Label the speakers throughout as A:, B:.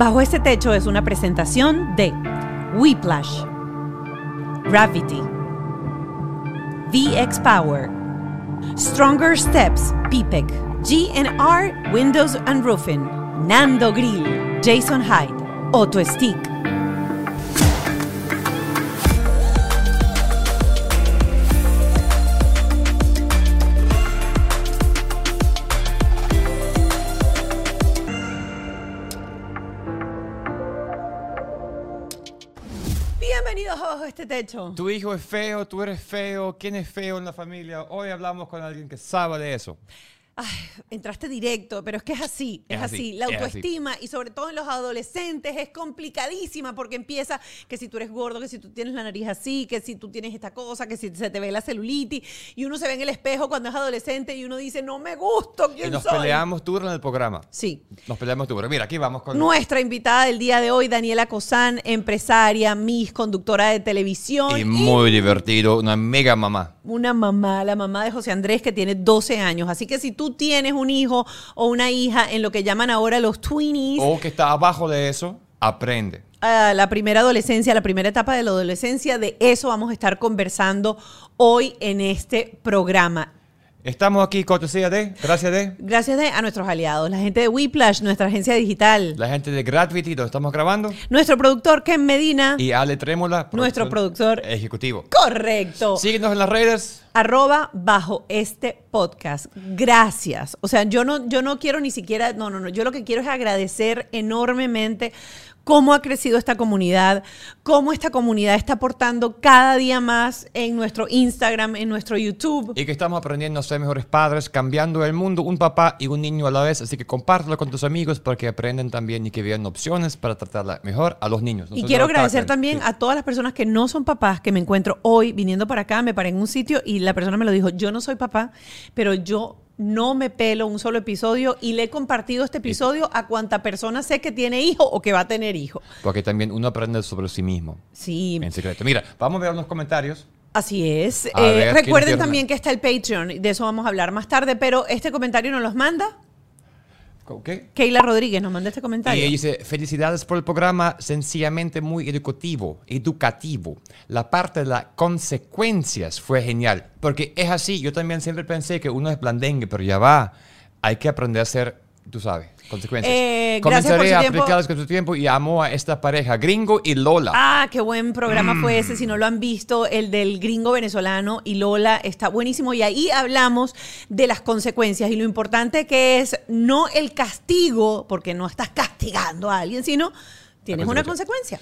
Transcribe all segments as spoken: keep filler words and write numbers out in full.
A: Bajo este techo es una presentación de Whiplash, Gravity, V X Power, Stronger Steps, P P E C, G and R Windows and Roofing, Nando Grill, Jason Hyde, Auto Stick. Bienvenidos a Bajo este techo.
B: Tu hijo es feo, tú eres feo, ¿quién es feo en la familia? Hoy hablamos con alguien que sabe de eso.
A: Ay, entraste directo, pero es que es así, es, es así. así. La autoestima, así. Y sobre todo en los adolescentes, es complicadísima porque empieza que si tú eres gordo, que si tú tienes la nariz así, que si tú tienes esta cosa, que si se te ve la celulitis, y uno se ve en el espejo cuando es adolescente y uno dice, no me gusto, ¿quién soy?
B: Y nos soy? peleamos tú en el programa.
A: Sí.
B: Nos peleamos tú, pero mira, aquí vamos con...
A: Nuestra invitada del día de hoy, Daniela Cozán, empresaria, Miss, conductora de televisión.
B: Y muy y divertido, una mega mamá.
A: Una mamá, la mamá de José Andrés, que tiene doce años. Así que si tú tienes un hijo o una hija en lo que llaman ahora los tweenies,
B: o que está abajo de eso, aprende.
A: Uh, la primera adolescencia, la primera etapa de la adolescencia, de eso vamos a estar conversando hoy en este programa.
B: Estamos aquí, cortesía de, gracias de...
A: Gracias de, a nuestros aliados, la gente de Whiplash, nuestra agencia digital.
B: La gente de Gravity, donde estamos grabando.
A: Nuestro productor, Ken Medina.
B: Y Ale Trémola.
A: Nuestro productor
B: ejecutivo.
A: Correcto.
B: Síguenos en las redes.
A: Arroba bajo este podcast. Gracias. O sea, yo no, yo no quiero ni siquiera, no, no, no. Yo lo que quiero es agradecer enormemente cómo ha crecido esta comunidad, cómo esta comunidad está aportando cada día más en nuestro Instagram, en nuestro YouTube.
B: Y que estamos aprendiendo a ser mejores padres, cambiando el mundo, un papá y un niño a la vez. Así que compártelo con tus amigos para que aprendan también y que vean opciones para tratarla mejor a los niños.
A: Y quiero agradecer también sí. a todas las personas que no son papás, que me encuentro hoy viniendo para acá, me paré en un sitio y la persona me lo dijo, yo no soy papá, pero yo no me pelo un solo episodio y le he compartido este episodio a cuanta persona sé que tiene hijo o que va a tener hijo.
B: Porque también uno aprende sobre sí mismo.
A: Sí.
B: En secreto. Mira, vamos a ver los comentarios.
A: Así es. Eh, recuerden también que está el Patreon, de eso vamos a hablar más tarde, pero este comentario nos los manda...
B: ¿Qué?
A: Keila Rodríguez nos manda este comentario.
B: Y ella dice, felicidades por el programa, sencillamente muy educativo, educativo. La parte de las consecuencias fue genial, porque es así, yo también siempre pensé que uno es blandengue, pero ya va, hay que aprender a ser, tú sabes, consecuencias.
A: Eh,
B: Comenzaré a aplicarlas con su tiempo y amo a esta pareja, Gringo y Lola.
A: Ah, qué buen programa mm. fue ese, si no lo han visto, el del Gringo venezolano y Lola, está buenísimo. Y ahí hablamos de las consecuencias y lo importante que es no el castigo, porque no estás castigando a alguien, sino tienes una consecuencia.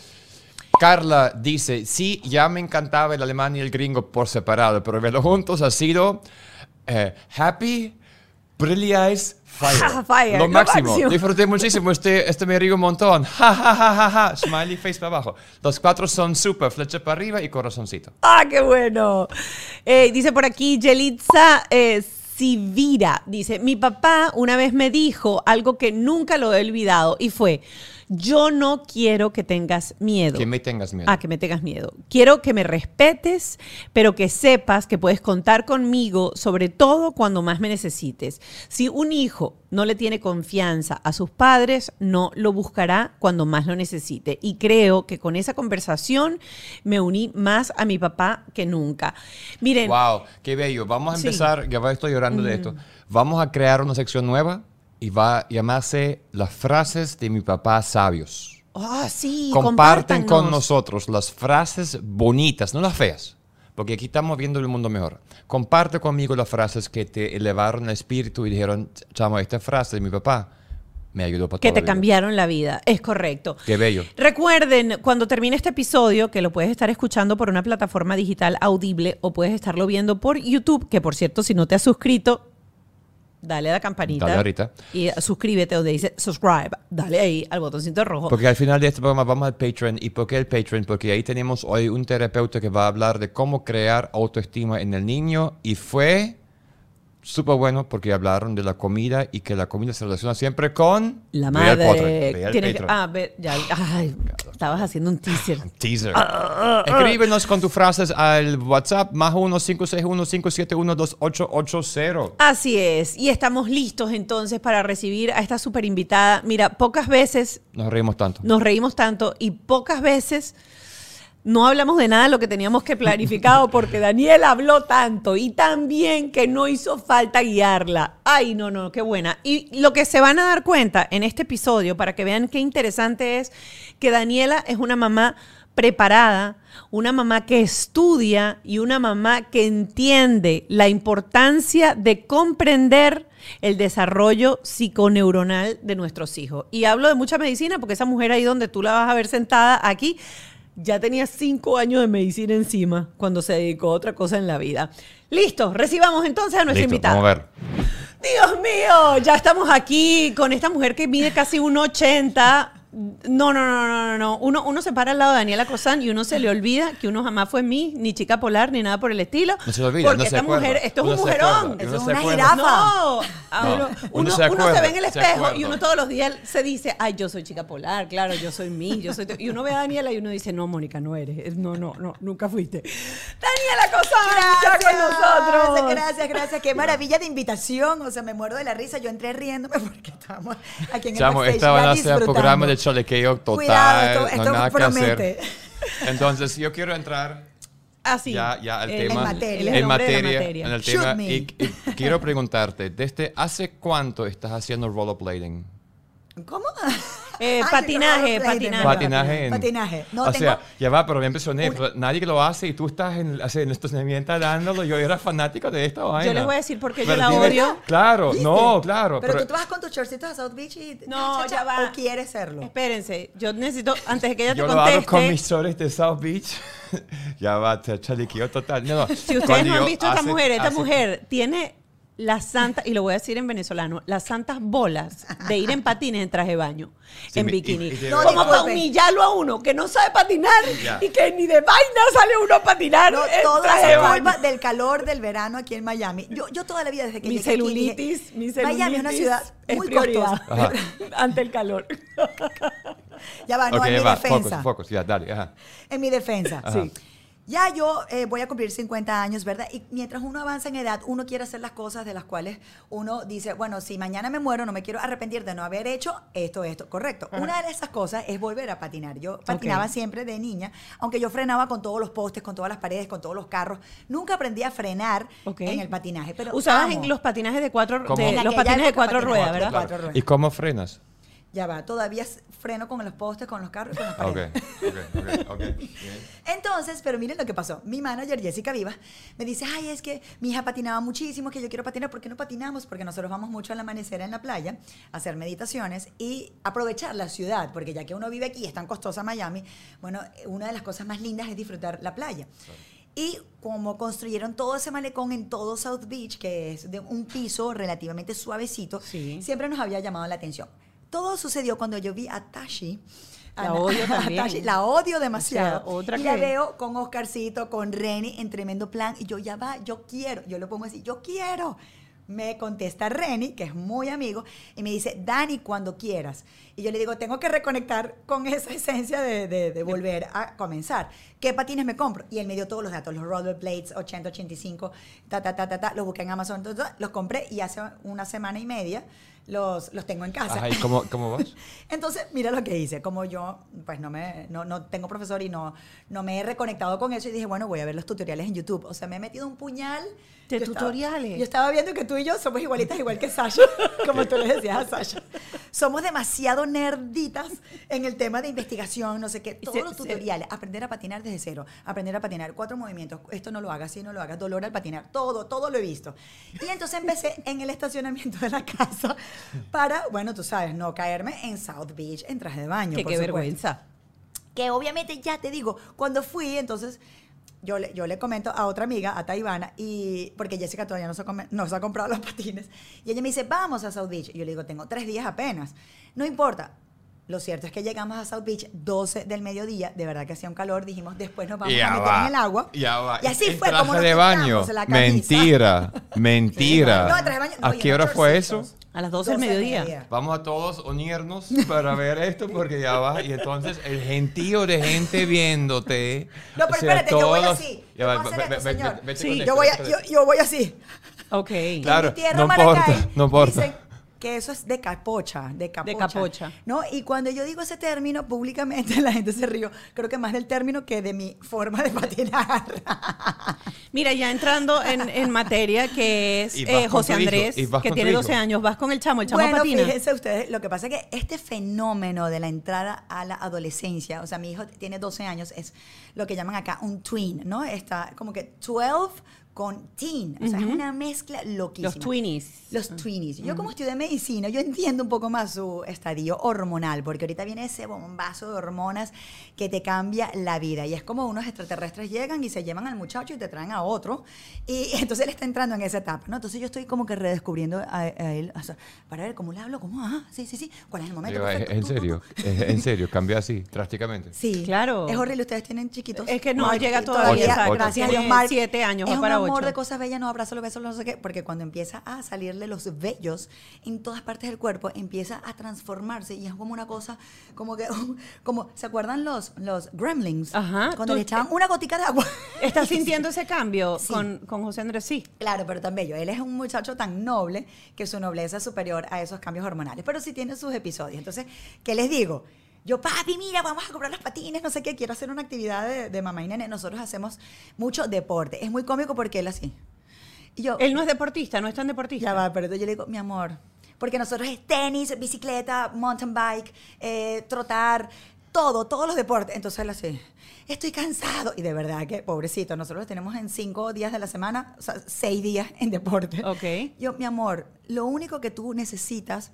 B: Carla dice, sí, ya me encantaba el alemán y el gringo por separado, pero verlos juntos ha sido eh, happy, brilliant, fire.
A: fire.
B: Lo,
A: lo
B: máximo.
A: máximo.
B: Disfruté muchísimo. Este, este me río un montón. Ja, ja, ja, ja, ja. Smiley face para abajo. Los cuatro son súper. Flecha para arriba y corazoncito.
A: ¡Ah, qué bueno! Eh, dice por aquí Yelitza eh, Sivira. Dice, mi papá una vez me dijo algo que nunca lo he olvidado y fue... Yo no quiero que tengas miedo.
B: Que me tengas miedo.
A: Ah, que me tengas miedo. Quiero que me respetes, pero que sepas que puedes contar conmigo, sobre todo cuando más me necesites. Si un hijo no le tiene confianza a sus padres, no lo buscará cuando más lo necesite. Y creo que con esa conversación me uní más a mi papá que nunca. Miren.
B: Wow, qué bello. Vamos a empezar, sí. ya estoy llorando mm. de esto. Vamos a crear una sección nueva. Y va a llamarse las frases de mi papá sabios.
A: Ah, oh, sí,
B: comparten con nosotros las frases bonitas, no las feas, porque aquí estamos viendo el mundo mejor. Comparte conmigo las frases que te elevaron el espíritu y dijeron, chamo, esta frase de mi papá me ayudó para
A: que
B: toda
A: te
B: la vida.
A: Cambiaron la vida, es correcto.
B: Qué bello.
A: Recuerden, cuando termine este episodio, que lo puedes estar escuchando por una plataforma digital audible o puedes estarlo viendo por YouTube, que por cierto, si no te has suscrito, dale a la campanita.
B: Dale ahorita.
A: Y suscríbete donde dice subscribe. Dale ahí al botoncito rojo.
B: Porque al final de este programa vamos al Patreon. ¿Y por qué el Patreon? Porque ahí tenemos hoy un terapeuta que va a hablar de cómo crear autoestima en el niño. Y fue súper bueno porque hablaron de la comida y que la comida se relaciona siempre con...
A: La madre.
B: Ve al Patreon. Ve al
A: Tiene
B: Patreon.
A: Que, ah, ve, ya. Ay, Estabas haciendo un teaser.
B: Teaser. Escríbenos con tus frases al WhatsApp más uno cinco seis uno cinco siete uno dos ocho ocho cero.
A: Así es. Y estamos listos entonces para recibir a esta súper invitada. Mira, pocas veces
B: Nos reímos tanto.
A: nos reímos tanto y pocas veces no hablamos de nada de lo que teníamos que planificado porque Daniela habló tanto y tan bien que no hizo falta guiarla. Ay, no, no, qué buena. Y lo que se van a dar cuenta en este episodio, para que vean qué interesante es, que Daniela es una mamá preparada, una mamá que estudia y una mamá que entiende la importancia de comprender el desarrollo psiconeuronal de nuestros hijos. Y hablo de mucha medicina porque esa mujer ahí donde tú la vas a ver sentada aquí, ya tenía cinco años de medicina encima cuando se dedicó a otra cosa en la vida. Listo, recibamos entonces a nuestra
B: Listo,
A: invitada.
B: vamos a ver.
A: Dios mío, ya estamos aquí con esta mujer que mide casi uno ochenta. No, no, no, no, no, no. Uno, uno se para al lado de Daniela Cosán y uno se le olvida que uno jamás fue mí, ni chica polar, ni nada por el estilo.
B: No se le olvida,
A: porque
B: no se
A: esta
B: acuerda.
A: mujer, esto es
B: Uno
A: un
B: se
A: mujerón.
B: acuerda,
C: Eso
B: uno
C: es
B: se
C: una
B: acuerda.
C: jirafa.
A: No, a
B: No,
A: uno,
B: uno
A: uno,
B: se
A: uno se
B: acuerda,
A: ve en el
B: se
A: espejo
B: acuerda.
A: y uno todos los días se dice, ay, yo soy chica polar, claro, yo soy mí, yo soy... Y uno ve a Daniela y uno dice, no, Mónica, no eres. No, no, no, nunca fuiste. Daniela Cosán, ya con nosotros.
C: Gracias, gracias. Qué maravilla de invitación. O sea, me muerdo de la risa. Yo entré riéndome porque estamos aquí en el
B: Chamo,
C: backstage
B: esta van
C: ya
B: a ser
C: disfrutando.
B: programa de chalequeo total.
C: Cuidado, esto,
B: no
C: esto
B: hay nada
C: promete.
B: que hacer. Entonces, yo quiero entrar
A: Así.
B: ya, ya al
A: El-
B: tema.
C: en materia.
A: él es el
B: En
A: hombre de la
B: materia,
A: materia.
B: en el
C: Shoot
B: tema.
C: me.
B: Y, y quiero preguntarte, ¿desde hace cuánto estás haciendo rollerblading?
C: ¿Cómo?
A: Eh,
C: Ay,
A: patinaje,
C: rollerblade,
A: patinaje.
C: ¿verdad?
B: Patinaje. En,
C: Patinaje. No,
B: o
C: tengo...
B: sea, ya va, pero me impresioné. pero nadie que lo hace y tú estás en, así, en el estacionamiento dándolo. Yo era fanático de esta vaina.
A: Yo les voy a decir por qué yo
B: Pero
A: la
B: dime-
A: odio.
B: Claro,
C: ¿Viste?
B: no, claro.
C: Pero, tú te vas con tus shortcitos a South Beach y...
A: No,
C: cha, cha,
A: ya va.
C: ¿O quieres serlo?
A: Espérense, yo necesito, antes de que ella te
B: yo lo
A: conteste...
B: hago con mis shorts de South Beach. Ya va, te chaliqueo total. No, no.
A: Si ustedes
B: Cuando
A: no han
B: yo
A: visto a esta
B: hace-
A: mujer, esta
B: hace-
A: mujer tiene las santas, y lo voy a decir en venezolano, las santas bolas de ir en patines en traje de baño,
B: Sí,
A: en
B: me-
A: bikini.
B: y- y de
C: No,
A: Como
C: disculpe.
A: para humillarlo a uno que no sabe patinar
B: Ya.
A: y que ni de vaina sale uno a patinar
C: No,
A: en
C: todo
A: traje de
C: es
A: baño.
C: culpa del calor del verano aquí en Miami. Yo, yo toda la vida desde que
A: Mi
C: llegué aquí
A: celulitis,
C: dije,
A: mi celulitis
C: Miami es una ciudad
A: es
C: muy
A: prioridad
C: costosa.
A: ante el calor.
C: Ya va, no,
B: Ok,
C: en mi
B: va,
C: defensa.
B: focus, focus, ya, dale, ajá.
C: En mi defensa.
B: Ajá.
C: Sí. Ya yo eh, voy a cumplir cincuenta años, ¿verdad? Y mientras uno avanza en edad, uno quiere hacer las cosas de las cuales uno dice, bueno, si mañana me muero, no me quiero arrepentir de no haber hecho esto, esto, correcto.
A: Ajá.
C: Una de esas cosas es volver a patinar. Yo patinaba siempre de niña, aunque yo frenaba con todos los postes, con todas las paredes, con todos los carros. Nunca aprendí a frenar
A: Ok.
C: en el patinaje. Pero
A: Usabas
C: amo.
A: en los patinajes de cuatro,
B: ¿Cómo?
A: de,
C: En
A: los
C: aquella
A: patines de
C: época
A: cuatro
C: patinaba
A: ruedas, ¿verdad?
C: cuatro ruedas.
B: ¿Y cómo frenas?
C: Ya va, todavía s- freno con los postes, con los carros y con las
B: Ok,
C: paredes.
B: ok, ok, ok. Bien.
C: Entonces, pero miren lo que pasó. Mi manager, Jessica Vivas, me dice, ay, es que mi hija patinaba muchísimo, que yo quiero patinar. ¿Por qué no patinamos? Porque nosotros vamos mucho al amanecer en la playa a hacer meditaciones y aprovechar la ciudad, porque ya que uno vive aquí, es tan costosa Miami, bueno, una de las cosas más lindas es disfrutar la playa. Y como construyeron todo ese malecón en todo South Beach, que es de un piso relativamente suavecito,
A: Sí.
C: siempre nos había llamado la atención. Todo sucedió cuando yo vi a Tashi. a
A: La
C: Na-
A: odio
C: a
A: también.
C: Tashi, la odio demasiado.
A: O sea, otra
C: y la
A: que-
C: veo con Oscarcito, con Reni, en tremendo plan. Y yo, ya va, yo quiero. Yo lo pongo así, yo quiero. Me contesta Reni, que es muy amigo, y me dice, Dani, cuando quieras. Y yo le digo, tengo que reconectar con esa esencia de, de- de volver a comenzar. ¿Qué patines me compro? Y él me dio todos los datos, los rollerblades ochenta, ochenta y cinco, ta, ta, ta, ta, ta, los busqué en Amazon, ta, ta, los compré y hace una semana y media los, los tengo en casa.
B: Ajá, ¿y cómo, cómo vas?
C: Entonces, mira lo que hice. Como yo, pues no me no, no tengo profesor y no, no me he reconectado con eso, y dije, bueno, voy a ver los tutoriales en YouTube. O sea, me he metido un puñal
A: ¿De
C: Yo estaba-
A: tutoriales?
C: yo estaba viendo que tú y yo somos igualitas, igual que Sasha, como tú le decías a Sasha. Somos demasiado nerditas en el tema de investigación, no sé qué. Todos
A: Se-
C: los
A: se-
C: tutoriales, aprender a patinar desde cero, aprender a patinar, cuatro movimientos, esto no lo hagas, si no lo hagas, dolor al patinar, todo, todo lo he visto. Y entonces empecé en el estacionamiento de la casa para, bueno, tú sabes, no caerme en South Beach en traje de baño.
A: Que
C: por
A: qué
C: supuesto.
A: vergüenza.
C: Que obviamente, ya te digo, cuando fui, entonces yo le, yo le comento a otra amiga, a Taivana, y, porque Jessica todavía no se, ha come- no se ha comprado los patines, y ella me dice, vamos a South Beach. Y yo le digo, tengo tres días apenas. No importa. Lo cierto es que llegamos a South Beach doce del mediodía, de verdad que hacía un calor, dijimos, después nos vamos
B: Ya
C: a meter
B: va,
C: en el agua.
B: Ya va.
C: Y así
B: ¿En
C: fue
B: traje
C: como nos
B: de
C: quitamos
B: baño.
C: la camisa.
B: Mentira, mentira.
C: No, en traje de baño, no,
B: ¿A
C: y
B: qué
C: en
B: hora fue
C: shortcitos.
B: eso?
A: A las doce del mediodía.
B: Vamos a todos unirnos para ver esto porque ya va. Y entonces el gentío de gente viéndote.
C: No, pero
B: o sea,
C: espérate, yo voy
B: todos-
C: así.
B: Ya va,
C: Yo puedo hacer
B: ve-
C: esto,
B: ve-
C: señor.
B: ve- vete
A: Sí,
B: con
C: Yo
B: esto,
C: voy, a-
B: vete con
C: yo,
B: esto.
C: yo voy así.
A: Ok.
B: Claro,
C: En mi tierra,
B: no
C: Maracay,
B: importa, no importa.
C: dicen que eso es de capocha, de capocha.
A: capocha.
C: ¿No? Y cuando yo digo ese término públicamente, la gente se rió. Creo que más del término que de mi forma de patinar.
A: Mira, ya entrando en, en materia, que es
B: Y vas
A: eh,
B: con
A: José
B: tu hijo,
A: Andrés,
B: y vas
A: que
B: con tu
A: tiene
B: hijo.
A: doce años, vas con el chamo, el chamo
C: Bueno,
A: patina.
C: fíjense ustedes, lo que pasa es que este fenómeno de la entrada a la adolescencia, o sea, mi hijo tiene doce años, es lo que llaman acá un tween, ¿no? Está como que doce con teen, o sea, es una mezcla loquísima.
A: Los twinnies.
C: Los twinnies. Yo como estudié medicina, yo entiendo un poco más su estadio hormonal, porque ahorita viene ese bombazo de hormonas que te cambia la vida. Y es como unos extraterrestres llegan y se llevan al muchacho y te traen a otro. Y entonces él está entrando en esa etapa, ¿no? Entonces yo estoy como que redescubriendo a, a él, o sea, para ver cómo le hablo, cómo, ah, sí, sí, sí, cuál es el momento.
B: Digo,
C: perfecto,
B: en
C: tú, tú,
B: serio,
C: tú.
B: en serio, cambió así, drásticamente.
C: Sí,
A: Claro.
C: Es horrible, ustedes tienen chiquitos.
A: Es que no
C: Mark,
A: llega
C: y
A: todavía,
B: exacto.
C: gracias a
A: Tiene
C: Dios, Mark.
A: siete años,
C: es
A: va
C: un
A: para
C: amor
A: ocho.
C: de cosas bellas, no abrazo, lo beso, no sé qué, porque cuando empieza a salirle los vellos en todas partes del cuerpo, empieza a transformarse y es como una cosa, como que, como, ¿se acuerdan los, los gremlins?
A: Ajá,
C: Cuando
A: tú-
C: le echaban una gotica de agua.
A: ¿Estás sintiendo ese cambio
C: Sí.
A: con, con José Andrés? Sí.
C: Claro, pero tan bello. Él es un muchacho tan noble que su nobleza es superior a esos cambios hormonales. Pero sí tiene sus episodios. Entonces, ¿qué les digo? Yo, papi, mira, vamos a comprar los patines, no sé qué, quiero hacer una actividad de, de mamá y nene. Nosotros hacemos mucho deporte. Es muy cómico porque él así. Y yo,
A: Él no es deportista, no es tan deportista.
C: ya va, pero entonces yo le digo, mi amor, porque nosotros es tenis, bicicleta, mountain bike, eh, trotar, todo, todos los deportes. Entonces él así, estoy cansado. Y de verdad que, pobrecito, nosotros lo tenemos en cinco días de la semana, o sea, seis días en deporte.
A: Ok.
C: Yo, mi amor, lo único que tú necesitas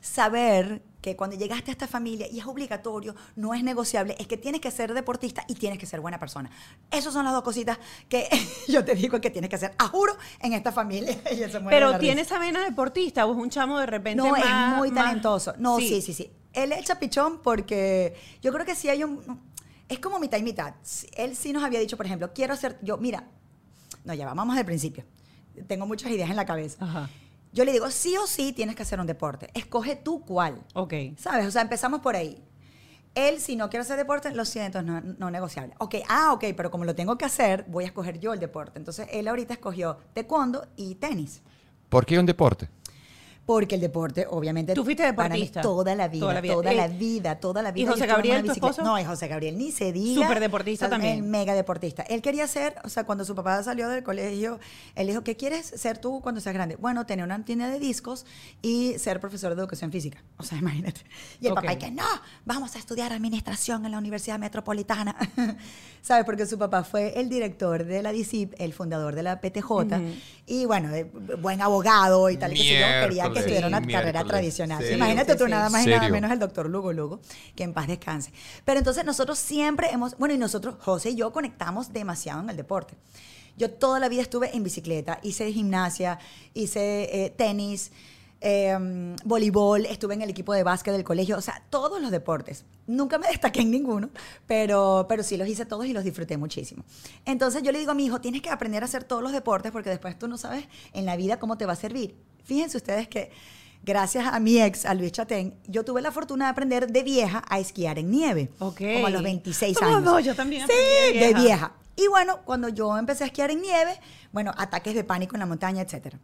C: saber que cuando llegaste a esta familia, y es obligatorio, no es negociable, es que tienes que ser deportista y tienes que ser buena persona. Esas son las dos cositas que yo te digo que tienes que hacer, a juro, en esta familia. Y él se muere de
A: Pero
C: la
A: tiene
C: risa.
A: esa vena deportista o es un chamo de repente
C: No,
A: más...
C: es muy
A: más-
C: talentoso. No, sí, sí, sí. Él es chapichón porque yo creo que sí hay un... Es como mitad y mitad. Él sí nos había dicho, por ejemplo, quiero hacer... Yo, mira, no, ya va, vamos del principio. Tengo muchas ideas en la cabeza.
A: Ajá.
C: Yo le digo, sí o sí tienes que hacer un deporte. Escoge tú cuál.
A: Ok.
C: ¿Sabes? O sea, empezamos por ahí. Él, si no quiere hacer deporte, lo siento, no, no negociable. Ok, ah, ok, pero como lo tengo que hacer, voy a escoger yo el deporte. Entonces, él ahorita escogió taekwondo y tenis.
B: ¿Por qué un deporte?
C: Porque el deporte, obviamente,
A: ¿Tú fuiste
C: para mí
A: deportista?
C: toda la vida,
A: Toda
C: toda
A: la
C: la
A: vida.
C: vida,
A: Eh,
C: toda la vida.
A: ¿y José
C: yo estuve en
A: Gabriel,
C: una
A: tu
C: bicicleta.
A: esposo?
C: No, y José Gabriel ni se diga.
A: Súper deportista
C: O sea,
A: también.
C: El mega deportista. Él quería ser, o sea, cuando su papá salió del colegio, él dijo, ¿qué quieres ser tú cuando seas grande? Bueno, tener una tienda de discos y ser profesor de educación física. O sea, imagínate. Y el
A: Ok.
C: papá, y que no, vamos a estudiar administración en la Universidad Metropolitana. ¿Sabes? Porque su papá fue el director de la D I C I P, el fundador de la P T J, y bueno, de- buen abogado y tal, y que sé yo, quería que
B: Miércoles,
C: estudiara una
B: miércoles.
C: carrera tradicional.
B: ¿Serio?
C: Imagínate
A: Sí,
C: tú,
A: sí.
C: nada más y nada
B: ¿Serio?
C: menos el doctor Lugo Lugo, que en paz descanse. Pero entonces nosotros siempre hemos, bueno, y nosotros, José y yo, conectamos demasiado en el deporte. Yo toda la vida estuve en bicicleta, hice gimnasia, hice eh, tenis, eh, voleibol, estuve en el equipo de básquet del colegio, o sea, todos los deportes. Nunca me destaqué en ninguno, pero, pero sí los hice todos y los disfruté muchísimo. Entonces yo le digo a mi hijo, tienes que aprender a hacer todos los deportes porque después tú no sabes en la vida cómo te va a servir. Fíjense ustedes que gracias a mi ex, a Luis Chatén, yo tuve la fortuna de aprender de vieja a esquiar en nieve.
A: Ok.
C: Como a los veintiséis
A: No,
C: años.
A: no, yo también
C: Sí,
A: aprendí de
C: de
A: vieja.
C: vieja. Y bueno, cuando yo empecé a esquiar en nieve, bueno, ataques de pánico en la montaña, etcétera.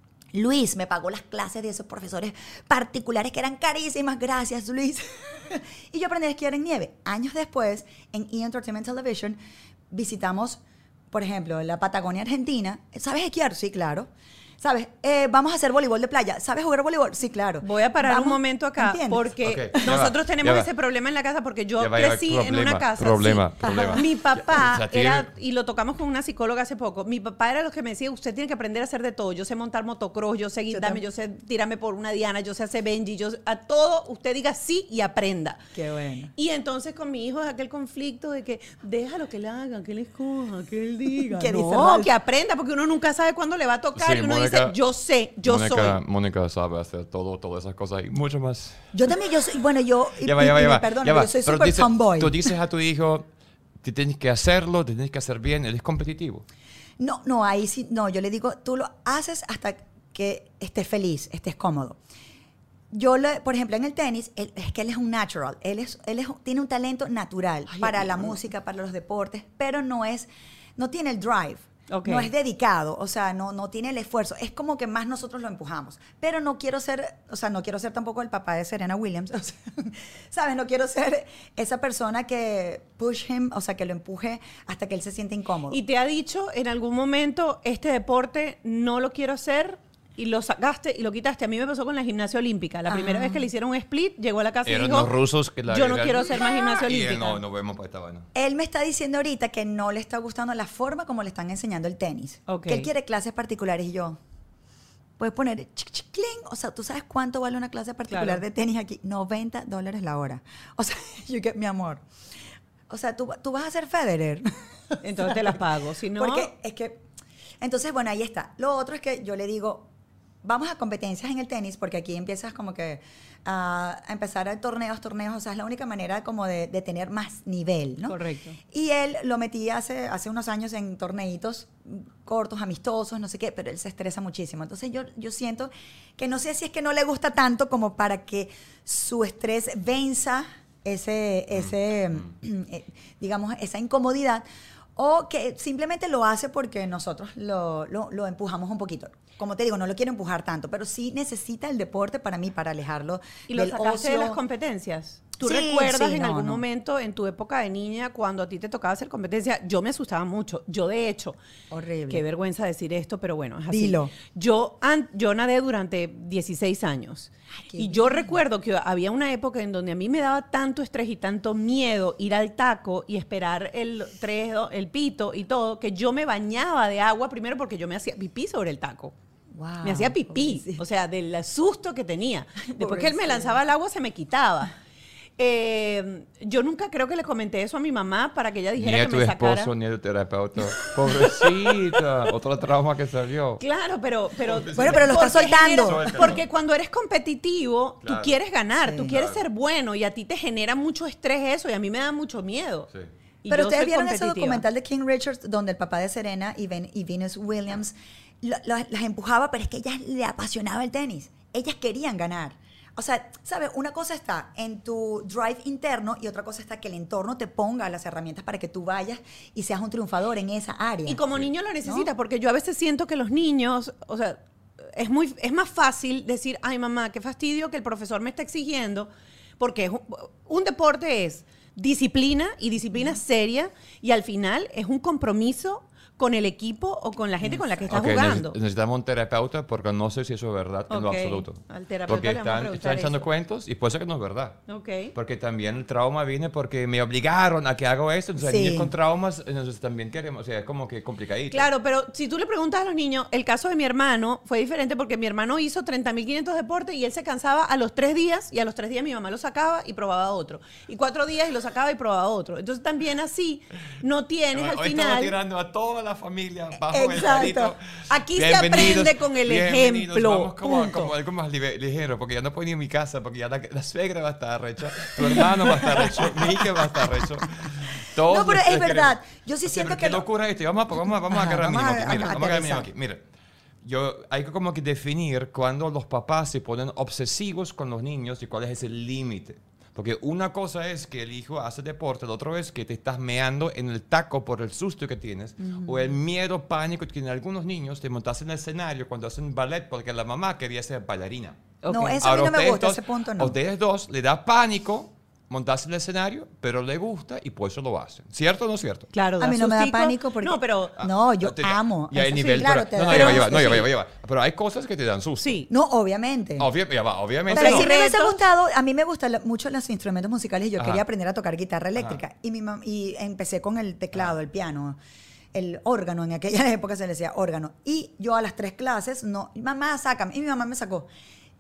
C: Luis me pagó las clases de esos profesores particulares que eran carísimas. Gracias, Luis. Y yo aprendí a esquiar en nieve. Años después, en E! Entertainment Television, visitamos, por ejemplo, la Patagonia Argentina. ¿Sabes esquiar? Sí, claro. ¿Sabes? Eh, vamos a hacer voleibol de playa. ¿Sabes jugar voleibol? Sí, claro.
A: Voy a parar
C: Vamos,
A: un momento acá
C: ¿entiendes?
A: porque
B: Ok, ya
A: nosotros
B: va,
A: tenemos
B: ya va.
A: ese problema en la casa porque yo
B: Ya va, ya va,
A: crecí en
B: problema,
A: una casa.
B: problema,
A: sí.
B: problema.
A: Mi papá
B: O sea, tiene-
A: era, y lo tocamos con una psicóloga hace poco, mi papá era los que me decía, usted tiene que aprender a hacer de todo. Yo sé montar motocross, yo sé guindarme,
C: también.
A: yo sé tirarme por una diana, yo sé hacer Benji, yo a todo usted diga sí y aprenda.
C: Qué bueno.
A: Y entonces con mi hijo es aquel conflicto de que déjalo que él haga, que él escoja, que él diga.
C: ¿Qué dice
A: no,
C: Ralph?
A: que aprenda porque uno nunca sabe cuándo le va a tocar
B: Sí,
A: y uno
B: Mónica-
A: dice, yo sé, yo
B: Mónica,
A: soy.
B: Mónica sabe hacer todo, todas esas cosas y mucho más.
C: Yo también, yo soy, bueno, yo, y-
B: Ya va,
C: y-
B: ya va,
C: y
B: ya
C: me
B: va.
C: perdono,
B: ya va.
C: yo soy
B: Pero
C: súper
B: dice-
C: tomboy.
B: Tú dices a tu hijo, te tienes que hacerlo, te tienes que hacer bien, él es competitivo.
C: No, no, ahí sí, no, yo le digo, tú lo haces hasta que estés feliz, estés cómodo. Yo, le, por ejemplo, en el tenis, él, es que él es un natural. Él, es, él es, tiene un talento natural
A: Ay,
C: para
A: ay,
C: la
A: ay.
C: música, para los deportes, pero no es, no tiene el drive.
A: Okay.
C: No es dedicado, o sea, no, no tiene el esfuerzo. Es como que más nosotros lo empujamos. Pero no quiero ser, o sea, no quiero ser tampoco el papá de Serena Williams. O sea, ¿sabes? No quiero ser esa persona que push him, o sea, que lo empuje hasta que él se siente incómodo.
A: ¿Y te ha dicho en algún momento, este deporte no lo quiero hacer? Y lo sacaste y lo quitaste. A mí me pasó con la gimnasia olímpica. La primera
C: Ah.
A: vez que le hicieron un split, llegó a la casa
B: Eran
A: y dijo,
B: los rusos que la
A: yo no
B: eran-
A: quiero hacer más gimnasia
B: Y él,
A: olímpica.
B: no, no vemos para esta vaina.
C: Él me está diciendo ahorita que no le está gustando la forma como le están enseñando el tenis.
A: Ok.
C: Que él quiere clases particulares y yo. Puedes poner chic, chic, cling. O sea, ¿tú sabes cuánto vale una clase particular
A: Claro.
C: de tenis aquí? noventa dólares la hora. O sea, you get mi amor. O sea, tú, tú vas a ser Federer.
A: Entonces te las pago. Si no,
C: Porque es que. Entonces, bueno, ahí está. Lo otro es que yo le digo, vamos a competencias en el tenis, porque aquí empiezas como que a empezar a torneos, torneos. O sea, es la única manera como de, de tener más nivel, ¿no?
A: Correcto.
C: Y él lo metí hace, hace unos años en torneitos cortos, amistosos, no sé qué, pero él se estresa muchísimo. Entonces yo, yo siento que no sé si es que no le gusta tanto como para que su estrés venza ese, ese eh, digamos, esa incomodidad, o que simplemente lo hace porque nosotros lo, lo, lo empujamos un poquito. Como te digo, no lo quiero empujar tanto, pero sí necesita el deporte para mí, para alejarlo
A: ¿y lo
C: del
A: sacaste de
C: ocio.
A: las competencias? ¿Tú
C: Sí,
A: recuerdas
C: sí,
A: en
C: no,
A: algún
C: no.
A: momento en tu época de niña cuando a ti te tocaba hacer competencia? Yo me asustaba mucho. Yo, de hecho,
C: Horrible.
A: qué vergüenza decir esto, pero bueno, es así.
C: Dilo.
A: Yo, an- yo nadé durante dieciséis años.
C: Ay, qué
A: Y yo
C: bien.
A: recuerdo que había una época en donde a mí me daba tanto estrés y tanto miedo ir al taco y esperar el, tres, el pito y todo, que yo me bañaba de agua primero porque yo me hacía pipí sobre el taco.
C: Wow,
A: Me hacía pipí,
C: pobrecito.
A: o sea, del susto que tenía. Después que él me
C: pobrecito.
A: lanzaba al agua, se me quitaba. Eh, yo nunca creo que le comenté eso a mi mamá para que ella
B: Ni
A: dijera
B: a
A: que
B: tu
A: me sacara.
B: esposo, ni a tu terapeuta. Pobrecita. Otro trauma que salió.
A: Claro, pero, pero
C: Bueno, pero lo estás
A: porque
C: soltando.
A: genera-
B: Suéltalo.
A: porque cuando eres competitivo,
B: Claro.
A: tú quieres ganar,
C: Sí.
A: tú quieres
B: Claro.
A: ser bueno y a ti te genera mucho estrés eso y a mí me da mucho miedo.
B: Sí.
A: Y
C: Pero
A: yo
C: ustedes
A: soy
C: vieron ese
A: competitiva.
C: documental de King Richards donde el papá de Serena y, Ven- y Venus Williams lo- lo- las empujaba, pero es que ellas le apasionaba el tenis. Ellas querían ganar. O sea, ¿sabes? Una cosa está en tu drive interno y otra cosa está que el entorno te ponga las herramientas para que tú vayas y seas un triunfador en esa área.
A: Y como niño lo necesitas,
C: ¿No?
A: porque yo a veces siento que los niños, o sea, es muy es más fácil decir, ay mamá, qué fastidio que el profesor me está exigiendo, porque es un, un deporte es disciplina y disciplina seria y al final es un compromiso con el equipo o con la gente con la que estás
B: Ok,
A: jugando.
B: neces- necesitamos un terapeuta porque no sé si eso es verdad en lo
A: Ok,
B: absoluto.
A: al terapeuta
B: Porque
A: le vamos a
B: están,
A: preguntar
B: están echando
A: eso.
B: cuentos y puede ser que no es verdad.
A: Ok.
B: Porque también el trauma viene porque me obligaron a que haga esto. Entonces,
C: Sí.
B: niños con traumas, entonces también queremos, o sea, es como que complicadito.
A: Claro, pero si tú le preguntas a los niños, el caso de mi hermano fue diferente porque mi hermano hizo treinta mil quinientos deportes y él se cansaba a los tres días y a los tres días mi mamá lo sacaba y probaba otro. Y cuatro días y lo sacaba y probaba otro. Entonces también así no tienes al
B: Hoy estamos
A: final...
B: tirando a toda la familia bajo
C: Exacto.
B: el palito.
A: Aquí se
B: Bienvenidos,
A: aprende con el
B: bienvenidos.
A: ejemplo,
B: Vamos como,
A: punto.
B: como algo más libe- ligero, porque ya no puedo ir a mi casa, porque ya la, la suegra va a estar recha, tu hermano va a estar recho, mi hija va a estar recho. Todos
C: No, pero
B: los-
C: es
B: los
C: verdad.
B: queremos.
C: Yo sí
B: O sea,
C: siento
B: pero
C: que
B: qué
C: lo-
B: locura esto. Vamos a, vamos a, vamos a
C: Ajá,
B: agarrar
C: vamos
B: mínimo
C: a-
B: aquí. Mira,
C: a
B: vamos a agarrar mínimo
C: aterrizar.
B: aquí. Mira, yo, hay que como que definir cuando los papás se ponen obsesivos con los niños y cuál es ese límite. Porque una cosa es que el hijo hace deporte, la otra es que te estás meando en el taco por el susto que tienes, o el miedo, pánico que tienen algunos niños de montarse en el escenario cuando hacen ballet porque la mamá quería ser bailarina.
C: No,
A: Ok.
C: eso a mí no me
B: ustedes
C: gusta,
B: dos-
C: ese punto
B: a
C: no.
B: ustedes dos le da pánico montarse en el escenario, pero le gusta y por eso lo hacen. ¿Cierto o no cierto?
A: Claro,
C: A mí no me da
A: sustico.
C: pánico porque...
A: No, pero...
C: No, yo
B: Te-
C: amo.
B: Y hay
C: Eso sí,
B: nivel,
C: claro,
B: pero-
C: te
B: no, no,
C: da
B: ya va,
A: pero-
B: ya va, no, ya va,
A: sí.
B: ya va. Pero hay cosas que te dan susto.
A: Sí.
C: No, obviamente.
B: Obvia- ya va, obviamente
C: Pero
B: no.
C: sí me hubiese
A: retos-
C: gustado, a mí me gustan la- mucho los instrumentos musicales y yo
B: Ajá.
C: quería aprender a tocar guitarra eléctrica. Y, mi mam- y empecé con el teclado, el piano, el órgano, en aquella época se le decía órgano. Y yo a las tres clases, no, mamá, sácame. Y mi mamá me sacó.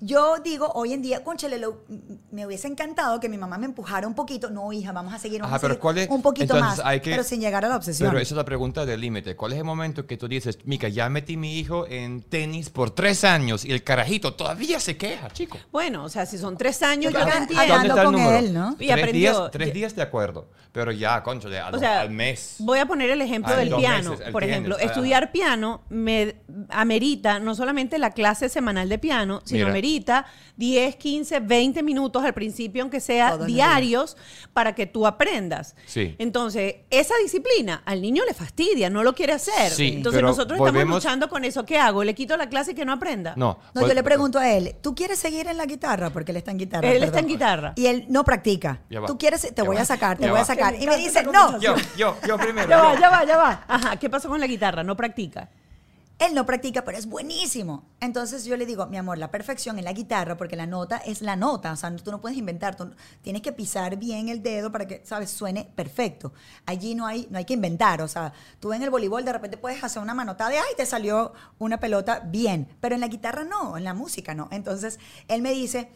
C: yo digo, hoy en día, cónchale, lo- me hubiese encantado que mi mamá me empujara un poquito. No, hija, vamos a seguir, vamos
B: Ajá,
C: a
B: pero
C: seguir
B: ¿cuál es?
C: un poquito
B: Entonces,
C: más,
B: hay que-
C: pero sin llegar a la obsesión.
B: Pero esa es la pregunta del límite. ¿Cuál es el momento que tú dices, Mica, ya metí mi hijo en tenis por tres años y el carajito todavía se queja, chico?
A: Bueno, o sea, si son tres años,
C: Yo
A: yo
C: creo
A: te
C: que
A: entiendo.
C: hablando con él, ¿no?
A: Y
B: tres
A: aprendió.
B: días, tres días de acuerdo. Pero ya, concho, de, a
A: O
B: dos-
A: sea,
B: al mes.
A: voy a poner el ejemplo
B: Ah, en
A: del
B: dos
A: piano.
B: meses,
A: Por
B: entiendes,
A: ejemplo,
B: ah.
A: estudiar piano me amerita no solamente la clase semanal de piano, sino
B: Mira.
A: amerita diez, quince, veinte minutos al principio, aunque sea
C: Todos los
A: diarios, para que tú aprendas.
B: Sí.
A: Entonces, esa disciplina al niño le fastidia, no lo quiere hacer.
B: Sí,
A: Entonces,
B: pero
A: nosotros
B: volvemos-
A: estamos luchando con eso. ¿Qué hago? ¿Le quito la clase y que no aprenda?
B: No.
C: No,
B: vol-
C: yo le pregunto a él, ¿tú quieres seguir en la guitarra? Porque él está en guitarra.
A: Él
C: perdón.
A: está en guitarra.
C: Y él no practica.
B: Ya va.
C: ¿Tú quieres? Te
B: Ya
C: voy
B: va.
C: a sacar, te
B: Ya
C: voy a
B: va.
C: sacar.
A: Que
C: Y
A: me
C: me
A: encanta
C: dice,
A: esta
C: no.
A: conversación.
B: Yo, yo, yo primero.
A: Ya va,
B: yo.
A: ya va, ya va. Ajá, ¿qué pasó con la guitarra? No practica.
C: Él no practica, pero es buenísimo. Entonces yo le digo, mi amor, la perfección en la guitarra, porque la nota es la nota. O sea, tú no puedes inventar. Tú tienes que pisar bien el dedo para que, ¿sabes?, suene perfecto. Allí no hay, no hay que inventar. O sea, tú en el voleibol de repente puedes hacer una manotada de, ay, te salió una pelota bien. Pero en la guitarra no, en la música no. Entonces él me dice,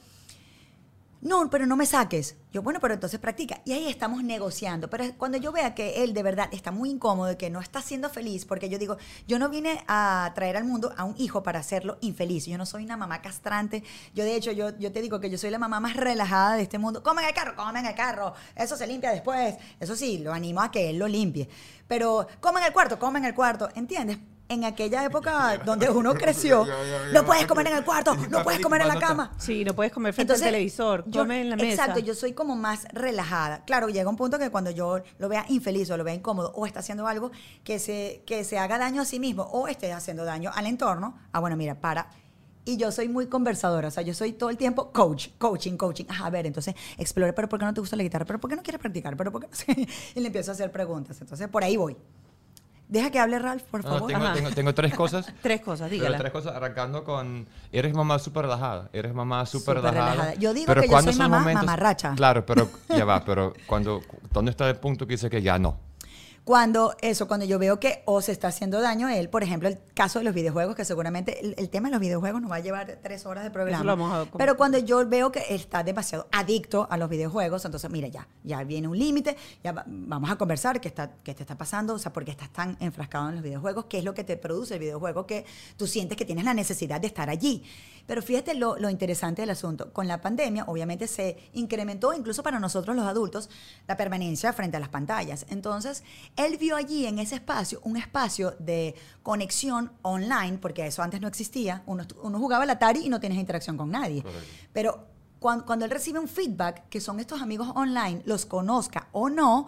C: no, pero no me saques. Yo, bueno, pero entonces practica. Y ahí estamos negociando. Pero cuando yo vea que él de verdad está muy incómodo, que no está siendo feliz, porque yo digo, yo no vine a traer al mundo a un hijo para hacerlo infeliz. Yo no soy una mamá castrante. Yo, de hecho, yo, yo te digo que yo soy la mamá más relajada de este mundo. Come en el carro, come en el carro. Eso se limpia después. Eso sí, lo animo a que él lo limpie. Pero come en el cuarto, come en el cuarto. ¿Entiendes? En aquella época donde uno creció, no puedes comer en el cuarto, no puedes comer en la cama.
A: Sí, no puedes comer frente al televisor,
C: yo-
A: come en la mesa.
C: Exacto, yo soy como más relajada. Claro, llega un punto que cuando yo lo vea infeliz o lo vea incómodo o está haciendo algo que se, que se haga daño a sí mismo o esté haciendo daño al entorno, ah, bueno, mira, para. Y yo soy muy conversadora, o sea, yo soy todo el tiempo coach, coaching, coaching. Ajá, a ver, entonces, explora, pero ¿por qué no te gusta la guitarra? ¿Pero por qué no quieres practicar? ¿Pero por qué no sé? Y le empiezo a hacer preguntas. Entonces, por ahí voy. Deja que hable Ralph, por
B: No, no,
C: favor.
B: tengo,
A: Ajá.
B: tengo, tengo tres cosas.
A: Tres cosas,
B: Pero
A: dígala.
B: tres cosas arrancando con, eres mamá súper relajada, eres mamá súper
C: Súper
B: relajada.
C: relajada. Yo digo
B: pero
C: que yo
B: ¿cuándo
C: soy
B: son los
C: mamá mamarracha.
B: Claro, pero ya va, pero cuando, ¿dónde está el punto que dice que ya no?
C: Cuando eso, cuando yo veo que o se está haciendo daño a él, por ejemplo, el caso de los videojuegos, que seguramente el, el tema de los videojuegos nos va a llevar tres horas de programa.
A: Eso lo vamos a-
C: Pero cuando yo veo que está demasiado adicto a los videojuegos, entonces, mira, ya, ya viene un límite, ya va- vamos a conversar qué, está, qué te está pasando, o sea, por qué estás tan enfrascado en los videojuegos, qué es lo que te produce el videojuego, que tú sientes que tienes la necesidad de estar allí. Pero fíjate lo, lo interesante del asunto. Con la pandemia, obviamente, se incrementó, incluso para nosotros los adultos, la permanencia frente a las pantallas. Entonces, él vio allí en ese espacio un espacio de conexión online, porque eso antes no existía. Uno, uno jugaba al Atari y no tienes interacción con nadie.
B: Correcto.
C: Pero cuando, cuando él recibe un feedback, que son estos amigos online, los conozca o no,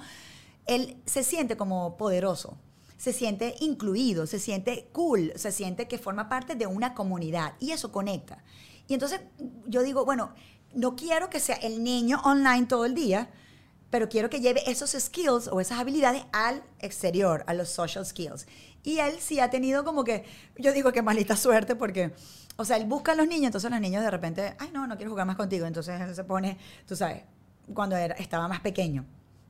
C: él se siente como poderoso. Se siente incluido, se siente cool, se siente que forma parte de una comunidad y eso conecta. Y entonces yo digo, bueno, no quiero que sea el niño online todo el día, pero quiero que lleve esos skills o esas habilidades al exterior, a los social skills. Y él sí ha tenido como que, yo digo que maldita suerte porque, o sea, él busca a los niños, entonces los niños de repente, ay no, no quiero jugar más contigo, entonces él se pone, tú sabes, cuando era, estaba más pequeño.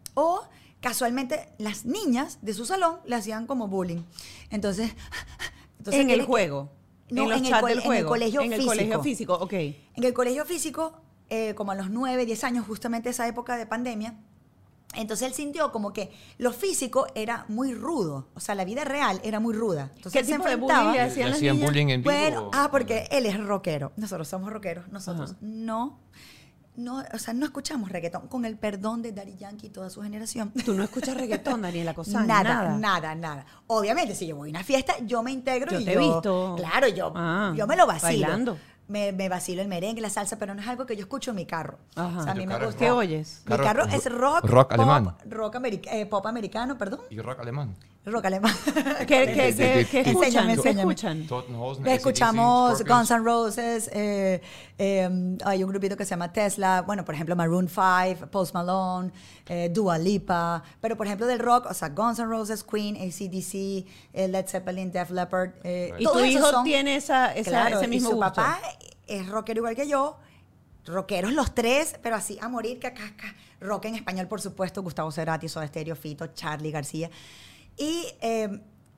C: O casualmente las niñas de su salón le hacían como bullying. Entonces, entonces
A: En el
C: tiene que-
A: juego.
C: No,
A: en los
C: en el
A: chats
C: col-
A: del
C: en el
A: juego.
C: colegio
A: En el
C: físico.
A: colegio físico, ok.
C: En el colegio físico, eh, como a los nueve, diez años, justamente esa época de pandemia, entonces él sintió como que lo físico era muy rudo, o sea, la vida real era muy ruda. Entonces
A: ¿Qué
C: él se
A: tipo de
C: enfrentaba-
A: bullying le
B: ¿Le
A: hacían las
B: hacían
A: niñas?
B: bullying en vivo?
C: Bueno, ah, porque él es rockero. Nosotros somos rockeros, nosotros
A: Ajá.
C: no, no, o sea, no escuchamos reggaetón, con el perdón de Daddy Yankee y toda su generación.
A: Tú no escuchas reggaetón, Daniela Cosán.
C: Nada,
A: Nada,
C: nada, nada, Obviamente, si yo voy a una fiesta, yo me integro
A: Yo
C: y
A: te he
C: yo...
A: visto.
C: Claro, yo,
A: Ah,
C: yo me lo vacilo.
A: bailando.
C: Me, me vacilo el merengue, la salsa, pero no es algo que yo escucho en mi carro.
A: Ajá.
C: O sea, a mí
B: ¿Tu
C: me
B: carro es
C: gusta...
A: ¿Qué oyes?
C: Mi
B: Carro-
C: carro es rock,
B: rock
C: pop,
B: alemán.
C: rock ameri- eh, pop americano, perdón.
B: Y rock alemán.
C: Rock alemán.
A: ¿Qué, qué, qué, qué escuchan?
C: Enséñame,
A: ¿Qué
C: enséñame.
A: escuchan?
B: Tottenhausen,
C: Ve, escuchamos
B: A C D C,
C: Guns
B: Scorpions.
C: N' Roses, eh, eh, hay un grupito que se llama Tesla, bueno, por ejemplo, Maroon five, Post Malone, eh, Dua Lipa, pero por ejemplo del rock, o sea, Guns N' Roses, Queen, A C D C, eh, Led Zeppelin, Def Leppard. Eh,
A: ¿Y
C: todos
A: tu
C: esos
A: hijo
C: son-
A: tiene esa, esa-
C: Claro,
A: ese mismo
C: y su
A: gusto?
C: papá es rockero igual que yo, rockeros los tres, pero así a morir, ca, ca, ca. Rock en español, por supuesto, Gustavo Cerati, Soda Stereo, Fito, Charly García. Y eh,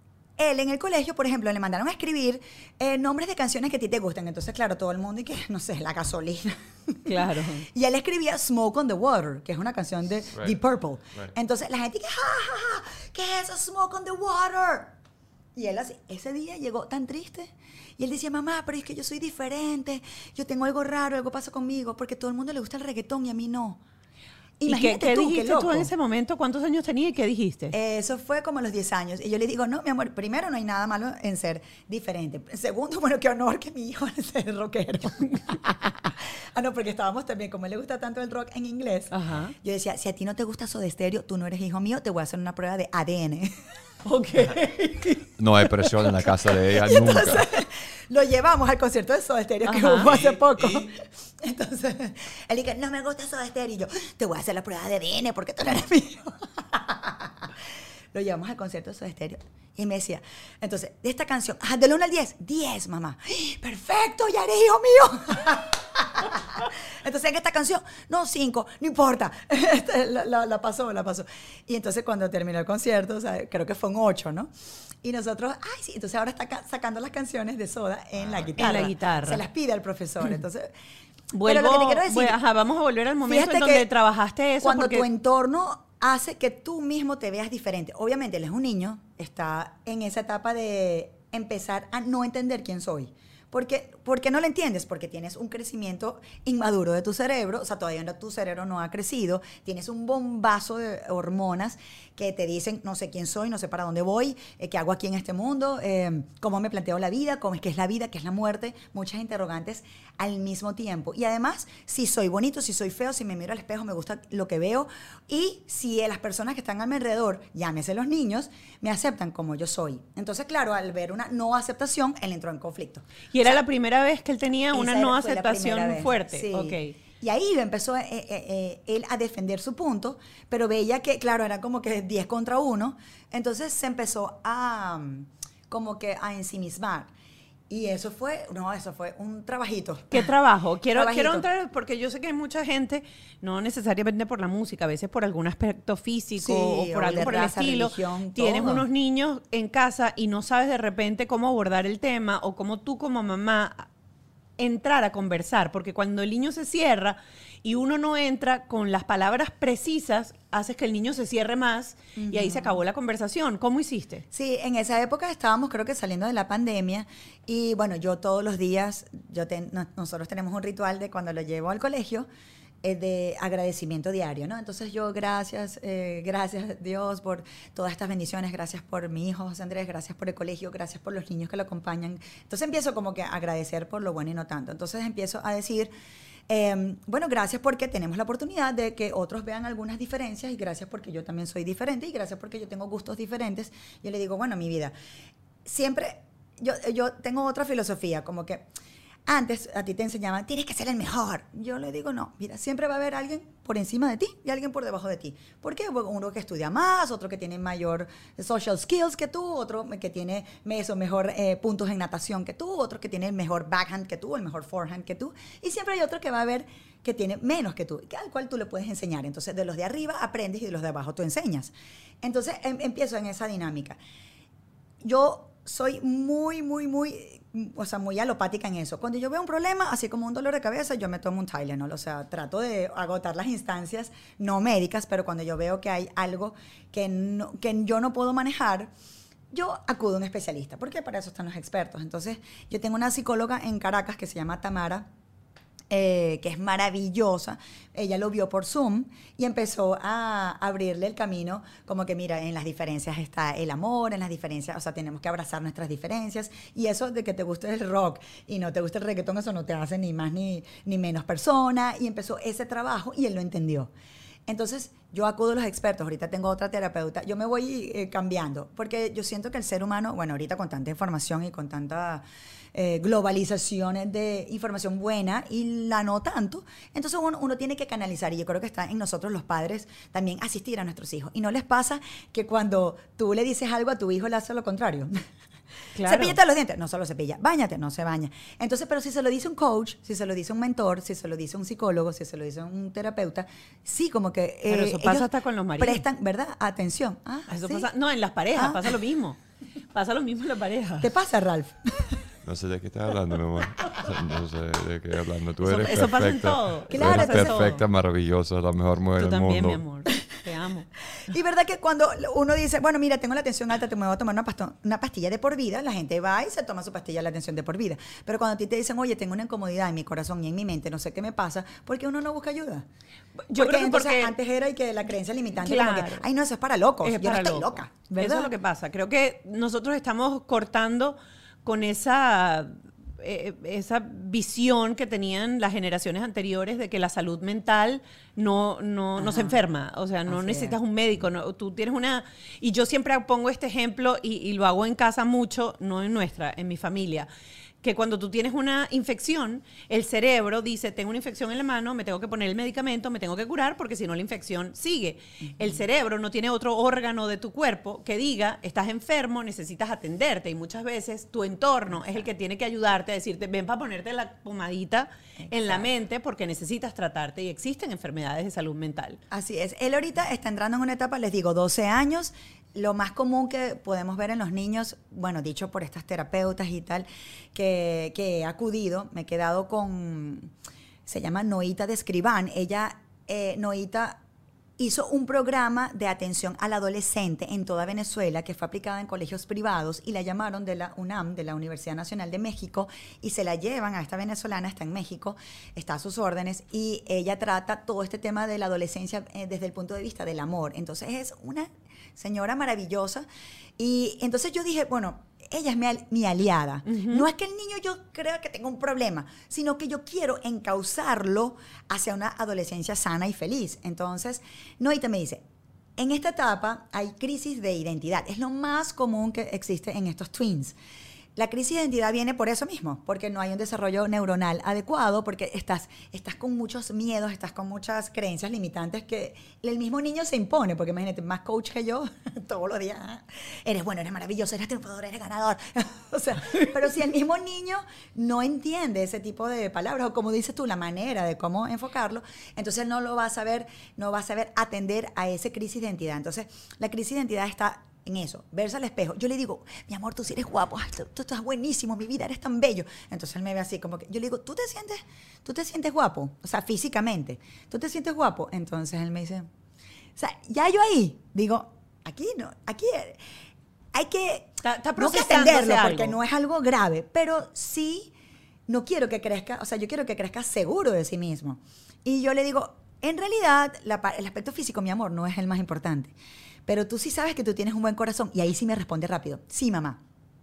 C: él en el colegio, por ejemplo, le mandaron a escribir eh, nombres de canciones que a ti te gustan. Entonces, claro, todo el mundo y que, no sé, La Gasolina.
A: Claro.
C: Y él escribía Smoke on the Water, que es una canción de
B: Right.
C: Deep Purple.
B: Right.
C: Entonces, la gente que, ja, ja, ja, ¿qué es eso, Smoke on the Water? Y él así, ese día llegó tan triste. Y él decía, mamá, pero es que yo soy diferente. Yo tengo algo raro, algo pasa conmigo, porque a todo el mundo le gusta el reggaetón y a mí no.
A: ¿Y qué,
C: Imagínate
A: qué
C: tú, qué
A: dijiste tú
C: loco.
A: en ese momento? ¿Cuántos años tenías y qué dijiste?
C: Eso fue como a los diez años. Y yo le digo, no, mi amor, primero no hay nada malo en ser diferente. Segundo, bueno, qué honor que mi hijo sea rockero. Ah, no, porque estábamos también, como a él le gusta tanto el rock en inglés,
A: Ajá.
C: yo decía, si a ti no te gusta Soda Stereo, tú no eres hijo mío, te voy a hacer una prueba de A D N.
A: Ok.
B: No hay presión en la casa de ella
C: Y
B: nunca.
C: entonces lo llevamos al concierto de Soda Stereo que
A: Ajá.
C: hubo hace poco. Entonces, él dice, no me gusta Soda Stereo. Y yo, te voy a hacer la prueba de A D N porque tú no eres mío. Lo llevamos al concierto de Soda Stereo. Y me decía, entonces, de esta canción, ajá, del uno al diez, diez, mamá. Perfecto, ya eres hijo mío. Entonces, en esta canción, no, cinco, no importa. la, la, la pasó, la pasó. Y entonces, cuando terminó el concierto, o sea, creo que fue un ocho, ¿no? Y nosotros, ay, sí, entonces ahora está ca- sacando las canciones de Soda en la guitarra.
A: En la guitarra.
C: Se las pide al profesor. Entonces,
A: Vuelvo,
C: pero lo que te quiero decir,
A: voy- ajá, vamos a volver al momento
C: fíjate
A: en donde
C: que
A: trabajaste eso.
C: cuando
A: porque
C: tu entorno hace que tú mismo te veas diferente. Obviamente, él es un niño, está en esa etapa de empezar a no entender quién soy. ¿Por qué, ¿Por qué no lo entiendes? Porque tienes un crecimiento inmaduro de tu cerebro, o sea, todavía no, tu cerebro no ha crecido, tienes un bombazo de hormonas que te dicen, no sé quién soy, no sé para dónde voy, eh, qué hago aquí en este mundo, eh, cómo me planteo la vida, cómo es que es la vida, qué es la muerte, muchas interrogantes al mismo tiempo. Y además, si soy bonito, si soy feo, si me miro al espejo, me gusta lo que veo, y si las personas que están a mi alrededor, llámese los niños, me aceptan como yo soy. Entonces, claro, al ver una no aceptación, él entró en conflicto.
A: Y era la primera vez que él tenía una
C: Esa
A: no
C: era- fue la primera
A: aceptación
C: vez.
A: fuerte.
C: Sí.
A: Ok.
C: Y ahí empezó eh, eh, eh, él a defender su punto, pero veía que, claro, era como que diez contra uno. Entonces se empezó a, um, como que a ensimismar. Y eso fue, no, eso fue un trabajito.
A: ¿Qué trabajo? Quiero,
C: Trabajito.
A: quiero entrar, porque yo sé que hay mucha gente, no necesariamente por la música, a veces por algún aspecto físico
C: Sí,
A: o por
C: o
A: algo
C: de
A: por
C: raza,
A: el estilo.
C: religión,
A: Tienes
C: todo.
A: unos niños en casa y no sabes de repente cómo abordar el tema o cómo tú como mamá entrar a conversar, porque cuando el niño se cierra y uno no entra con las palabras precisas, haces que el niño se cierre más y ahí se acabó la conversación. ¿Cómo hiciste?
C: Sí, en esa época estábamos creo que saliendo de la pandemia y bueno, yo todos los días, yo ten- no- nosotros tenemos un ritual de cuando lo llevo al colegio, eh, de agradecimiento diario, ¿no? Entonces yo gracias, eh, gracias Dios por todas estas bendiciones, gracias por mi hijo José Andrés, gracias por el colegio, gracias por los niños que lo acompañan. Entonces empiezo como que a agradecer por lo bueno y no tanto. Entonces empiezo a decir, eh, bueno, gracias porque tenemos la oportunidad de que otros vean algunas diferencias y gracias porque yo también soy diferente y gracias porque yo tengo gustos diferentes. Yo le digo, bueno, mi vida, siempre, yo, yo tengo otra filosofía, como que antes a ti te enseñaban, tienes que ser el mejor. Yo le digo, no, mira, siempre va a haber alguien por encima de ti y alguien por debajo de ti. ¿Por qué? Porque uno que estudia más, otro que tiene mayor social skills que tú, otro que tiene eso, mejor eh, puntos en natación que tú, otro que tiene el mejor backhand que tú, el mejor forehand que tú. Y siempre hay otro que va a haber que tiene menos que tú, al cual tú le puedes enseñar. Entonces, de los de arriba aprendes y de los de abajo tú enseñas. Entonces, em, empiezo en esa dinámica. Yo soy muy, muy, muy, o sea, muy alopática en eso. Cuando yo veo un problema, así como un dolor de cabeza, yo me tomo un Tylenol. O sea, trato de agotar las instancias no médicas, pero cuando yo veo que hay algo que, no, que yo no puedo manejar, yo acudo a un especialista, porque para eso están los expertos. Entonces, yo tengo una psicóloga en Caracas que se llama Tamara, Eh, que es maravillosa. Ella lo vio por Zoom y empezó a abrirle el camino, como que mira, en las diferencias está el amor, en las diferencias, o sea, tenemos que abrazar nuestras diferencias, y eso de que te guste el rock y no te guste el reggaetón, eso no te hace ni más ni, ni menos persona, y empezó ese trabajo y él lo entendió. Entonces, yo acudo a los expertos, ahorita tengo otra terapeuta, yo me voy eh, cambiando, porque yo siento que el ser humano, bueno, ahorita con tanta información y con tanta eh, globalización de información buena y la no tanto, entonces uno, uno tiene que canalizar, y yo creo que está en nosotros los padres también asistir a nuestros hijos. Y no les pasa que cuando tú le dices algo a tu hijo, le hace lo contrario.
A: Claro.
C: Cepíllate los dientes, no se lo cepilla. Báñate, no se baña. Entonces, pero si se lo dice un coach, si se lo dice un mentor, si se lo dice un psicólogo, si se lo dice un terapeuta, sí, como que
A: Pero
C: eh,
A: eso pasa
C: ellos
A: hasta con los maridos.
C: prestan, ¿verdad? Atención. Ah,
A: Eso
C: ¿sí?
A: pasa, no, en las parejas
C: Ah.
A: pasa lo mismo. Pasa lo mismo en la pareja.
C: ¿Te pasa, Ralph?
B: No sé de qué estás hablando, mi amor. No sé de qué hablando. Tú
A: Eso-
B: eres
A: eso
B: perfecta.
A: pasa en todo.
B: Tú
C: Claro,
B: eres
C: pasa en
B: perfecta,
A: todo.
B: maravillosa, la mejor mujer
A: Tú
B: del
A: también,
B: mundo.
A: mi amor. Te amo.
C: Y verdad que cuando uno dice, bueno, mira, tengo la tensión alta, te me voy a tomar una, pasto- una pastilla de por vida, la gente va y se toma su pastilla de la tensión de por vida. Pero cuando a ti te dicen, oye, tengo una incomodidad en mi corazón y en mi mente, no sé qué me pasa, ¿por qué uno no busca ayuda?
A: Yo
C: porque
A: creo que
C: entonces
A: porque-
C: antes era y que la creencia limitante era como que,
A: Claro.
C: ay, no, eso es para locos.
A: Es
C: Yo no
A: para
C: estoy
A: loco.
C: loca, ¿verdad?
A: Eso es lo que pasa. Creo que nosotros estamos cortando con esa, eh, esa visión que tenían las generaciones anteriores de que la salud mental no, no, no se
C: Ajá.
A: enferma. O sea, no
C: Así
A: necesitas
C: es.
A: un médico. No, tú tienes una... Y yo siempre pongo este ejemplo y, y lo hago en casa mucho, no en nuestra, en mi familia. Que cuando tú tienes una infección, el cerebro dice, tengo una infección en la mano, me tengo que poner el medicamento, me tengo que curar, porque si no la infección sigue. Uh-huh. El cerebro no tiene otro órgano de tu cuerpo que diga, estás enfermo, necesitas atenderte. Y muchas veces tu entorno Exacto. es el que tiene que ayudarte a decirte, ven para ponerte la pomadita Exacto. en la mente porque necesitas tratarte. Y existen enfermedades de salud mental.
C: Así es. Él ahorita está entrando en una etapa, les digo, doce años. Lo más común que podemos ver en los niños, bueno, dicho por estas terapeutas y tal, que, que he acudido, me he quedado con, se llama Noita de Escribán. Ella, eh, Noita, hizo un programa de atención al adolescente en toda Venezuela que fue aplicada en colegios privados y la llamaron de la UNAM, de la Universidad Nacional de México, y se la llevan a esta venezolana, está en México, está a sus órdenes, y ella trata todo este tema de la adolescencia eh, desde el punto de vista del amor. Entonces es una señora maravillosa. Y entonces yo dije, bueno, ella es mi, al- mi aliada. Uh-huh. No es que el niño yo crea que tenga un problema, sino que yo quiero encauzarlo hacia una adolescencia sana y feliz. Entonces, Noita me dice, en esta etapa hay crisis de identidad. Es lo más común que existe en estos tweens. La crisis de identidad viene por eso mismo, porque no hay un desarrollo neuronal adecuado, porque estás, estás con muchos miedos, estás con muchas creencias limitantes que el mismo niño se impone, porque imagínate, más coach que yo, todos los días, eres bueno, eres maravilloso, eres triunfador, eres ganador. O sea, pero si el mismo niño no entiende ese tipo de palabras, o como dices tú, la manera de cómo enfocarlo, entonces no lo va a saber, no va a saber atender a esa crisis de identidad. Entonces, la crisis de identidad está en eso, verse al espejo. Yo le digo, mi amor, tú sí eres guapo, ay, tú, tú estás buenísimo, mi vida, eres tan bello. Entonces él me ve así como que, yo le digo, ¿tú te sientes, tú te sientes guapo? O sea, físicamente, ¿tú te sientes guapo? Entonces él me dice, o sea, ya yo ahí, digo, aquí no, aquí hay que,
A: está, está
C: no que atenderlo, porque no es algo grave, pero sí, no quiero que crezca, o sea, yo quiero que crezca seguro de sí mismo. Y yo le digo, en realidad, la, el aspecto físico, mi amor, no es el más importante. Pero tú sí sabes que tú tienes un buen corazón. Y ahí sí me responde rápido. Sí, mamá.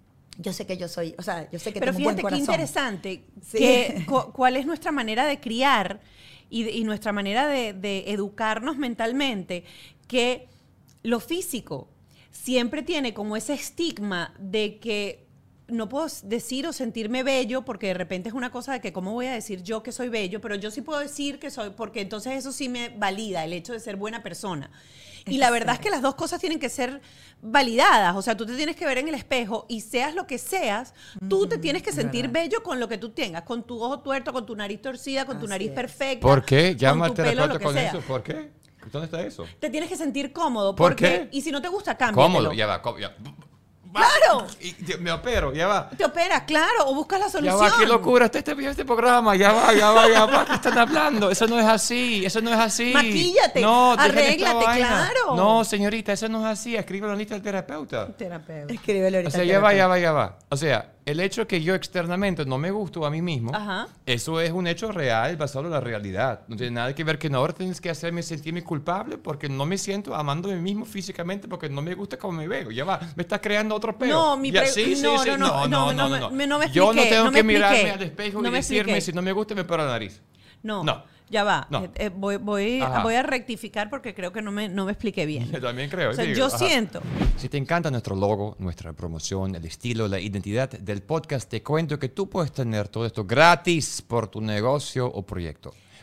C: Yo sé que yo soy, o sea, yo sé que
A: Pero
C: tengo un buen
A: fíjate
C: corazón.
A: qué interesante,
C: Sí.
A: que, cu- cuál es nuestra manera de criar y, de- y nuestra manera de, de educarnos mentalmente, que lo físico siempre tiene como ese estigma de que no puedo decir o sentirme bello porque de repente es una cosa de que cómo voy a decir yo que soy bello, pero yo sí puedo decir que soy, porque entonces eso sí me valida el hecho de ser buena persona. Y la verdad es que las dos cosas tienen que ser validadas. O sea, tú te tienes que ver en el espejo y seas lo que seas, tú te tienes que sentir bello con lo que tú tengas, con tu ojo tuerto, con tu nariz torcida, con tu
C: Así
A: nariz
C: es.
A: perfecta.
B: ¿Por qué?
A: con
B: Llama al
A: tu pelo,
B: terapeuta
A: lo que
B: con
A: sea.
B: eso. ¿Por qué? ¿Dónde está eso?
A: Te tienes que sentir cómodo.
B: ¿Por
A: porque,
B: qué?
A: Y si no te gusta, cámbiatelo.
B: Cómodo, ya va. cómo- ya.
A: ¡Claro!
B: Y, y- me opero, ya va.
A: Te operas, claro, o buscas la
B: Ya
A: solución.
B: va, qué locura está este, este programa. Ya va, ya va, ya va. ¿Qué están hablando? Eso no es así, eso no es así.
A: Maquíllate,
B: no, dejen esta
A: arréglate,
B: vaina.
A: claro.
B: No, señorita, eso no es así. Escribe la lista del terapeuta.
A: Terapeuta.
C: Escríbelo ahorita.
B: O sea,
C: al
B: ya va, ya
C: terapeuta.
B: va, ya va. O sea, el hecho que yo externamente no me gusto a mí mismo,
A: Ajá.
B: eso es un hecho real basado en la realidad. No tiene nada que ver que no ahora tienes que hacerme sentirme culpable porque no me siento amando a mí mismo físicamente porque no me gusta como me veo. Ya va, me estás creando otro peo.
A: No, mi
B: Ya,
A: pre-
B: sí, sí,
A: no,
B: sí.
A: no, no, no, no me- me- no me
B: Yo no
A: expliqué,
B: tengo
A: no me
B: que mirarme
A: expliqué.
B: al espejo
A: No
B: y
A: me
B: decirme
A: expliqué.
B: si no me gusta me paro la nariz.
A: No,
B: No.
A: ya va.
B: No.
A: Eh, eh, voy, voy,
B: Ajá.
A: voy a rectificar porque creo que no me, no me expliqué bien.
B: Yo también creo.
A: O sea,
B: digo,
A: yo
B: ajá.
A: siento.
B: Si te encanta nuestro logo, nuestra promoción, el estilo, la identidad del podcast, te cuento que tú puedes tener todo esto gratis por tu negocio o proyecto.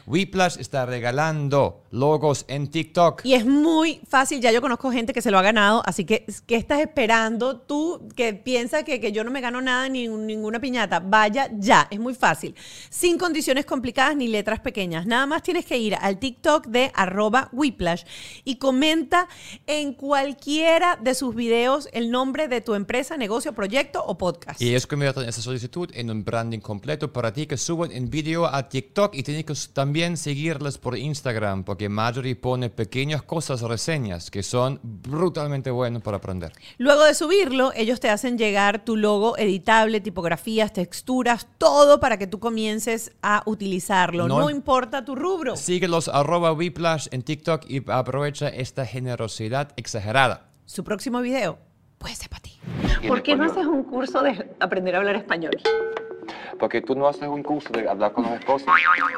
B: Whiplash está regalando logos en TikTok.
A: Y es muy fácil, ya yo conozco gente que se lo ha ganado, así que, ¿qué estás esperando tú que piensas que, que yo no me gano nada ni ninguna piñata? Vaya ya, es muy fácil. Sin condiciones complicadas ni letras pequeñas. Nada más tienes que ir al TikTok de arroba Whiplash y comenta en cualquiera de sus videos el nombre de tu empresa, negocio, proyecto o podcast.
B: Y ellos convierten esa solicitud en un branding completo para ti que suben en video a TikTok y tienes que también seguirles por Instagram porque Marjorie pone pequeñas cosas, reseñas que son brutalmente buenos para aprender.
A: Luego de subirlo, ellos te hacen llegar tu logo editable, tipografías, texturas, todo para que tú comiences a utilizarlo. No, no importa tu rubro.
B: Síguelos arroba Whiplash en TikTok y aprovecha esta generosidad exagerada.
A: Su próximo video puede ser para ti. ¿Por qué no haces un curso de aprender a hablar español?
B: Porque tú no haces un curso de hablar con los esposos.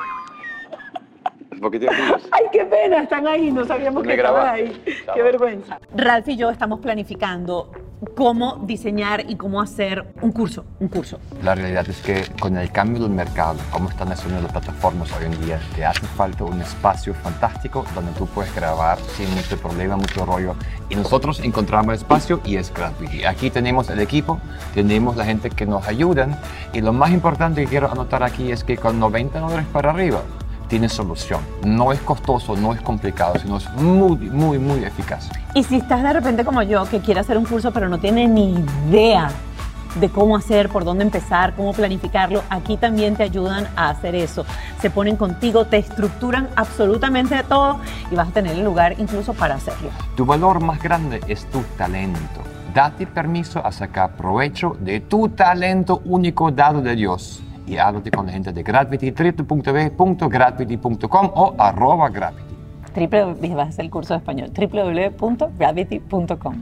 B: ¿Por qué te ríes?
A: Ay, qué pena, están ahí, no sabíamos que estaban ahí.
B: Chao.
A: Qué vergüenza. Ralph y yo estamos planificando cómo diseñar y cómo hacer un curso, un curso.
B: La realidad es que con el cambio del mercado, cómo están haciendo las plataformas hoy en día, te hace falta un espacio fantástico donde tú puedes grabar sin mucho problema, mucho rollo. Y nosotros encontramos el espacio y es gratuito. Aquí tenemos el equipo, tenemos la gente que nos ayudan y lo más importante que quiero anotar aquí es que con noventa dólares para arriba, tiene solución. No es costoso, no es complicado, sino es muy, muy, muy eficaz.
A: Y si estás de repente como yo, que quiere hacer un curso pero no tiene ni idea de cómo hacer, por dónde empezar, cómo planificarlo, aquí también te ayudan a hacer eso. Se ponen contigo, te estructuran absolutamente todo y vas a tener el lugar incluso para hacerlo.
B: Tu valor más grande es tu talento. Date permiso a sacar provecho de tu talento único dado de Dios. Y háblate con la gente de Gravity, w w w punto gravity punto com o arroba Gravity.
A: Triple, vas a hacer el curso de español, w w w punto gravity punto com.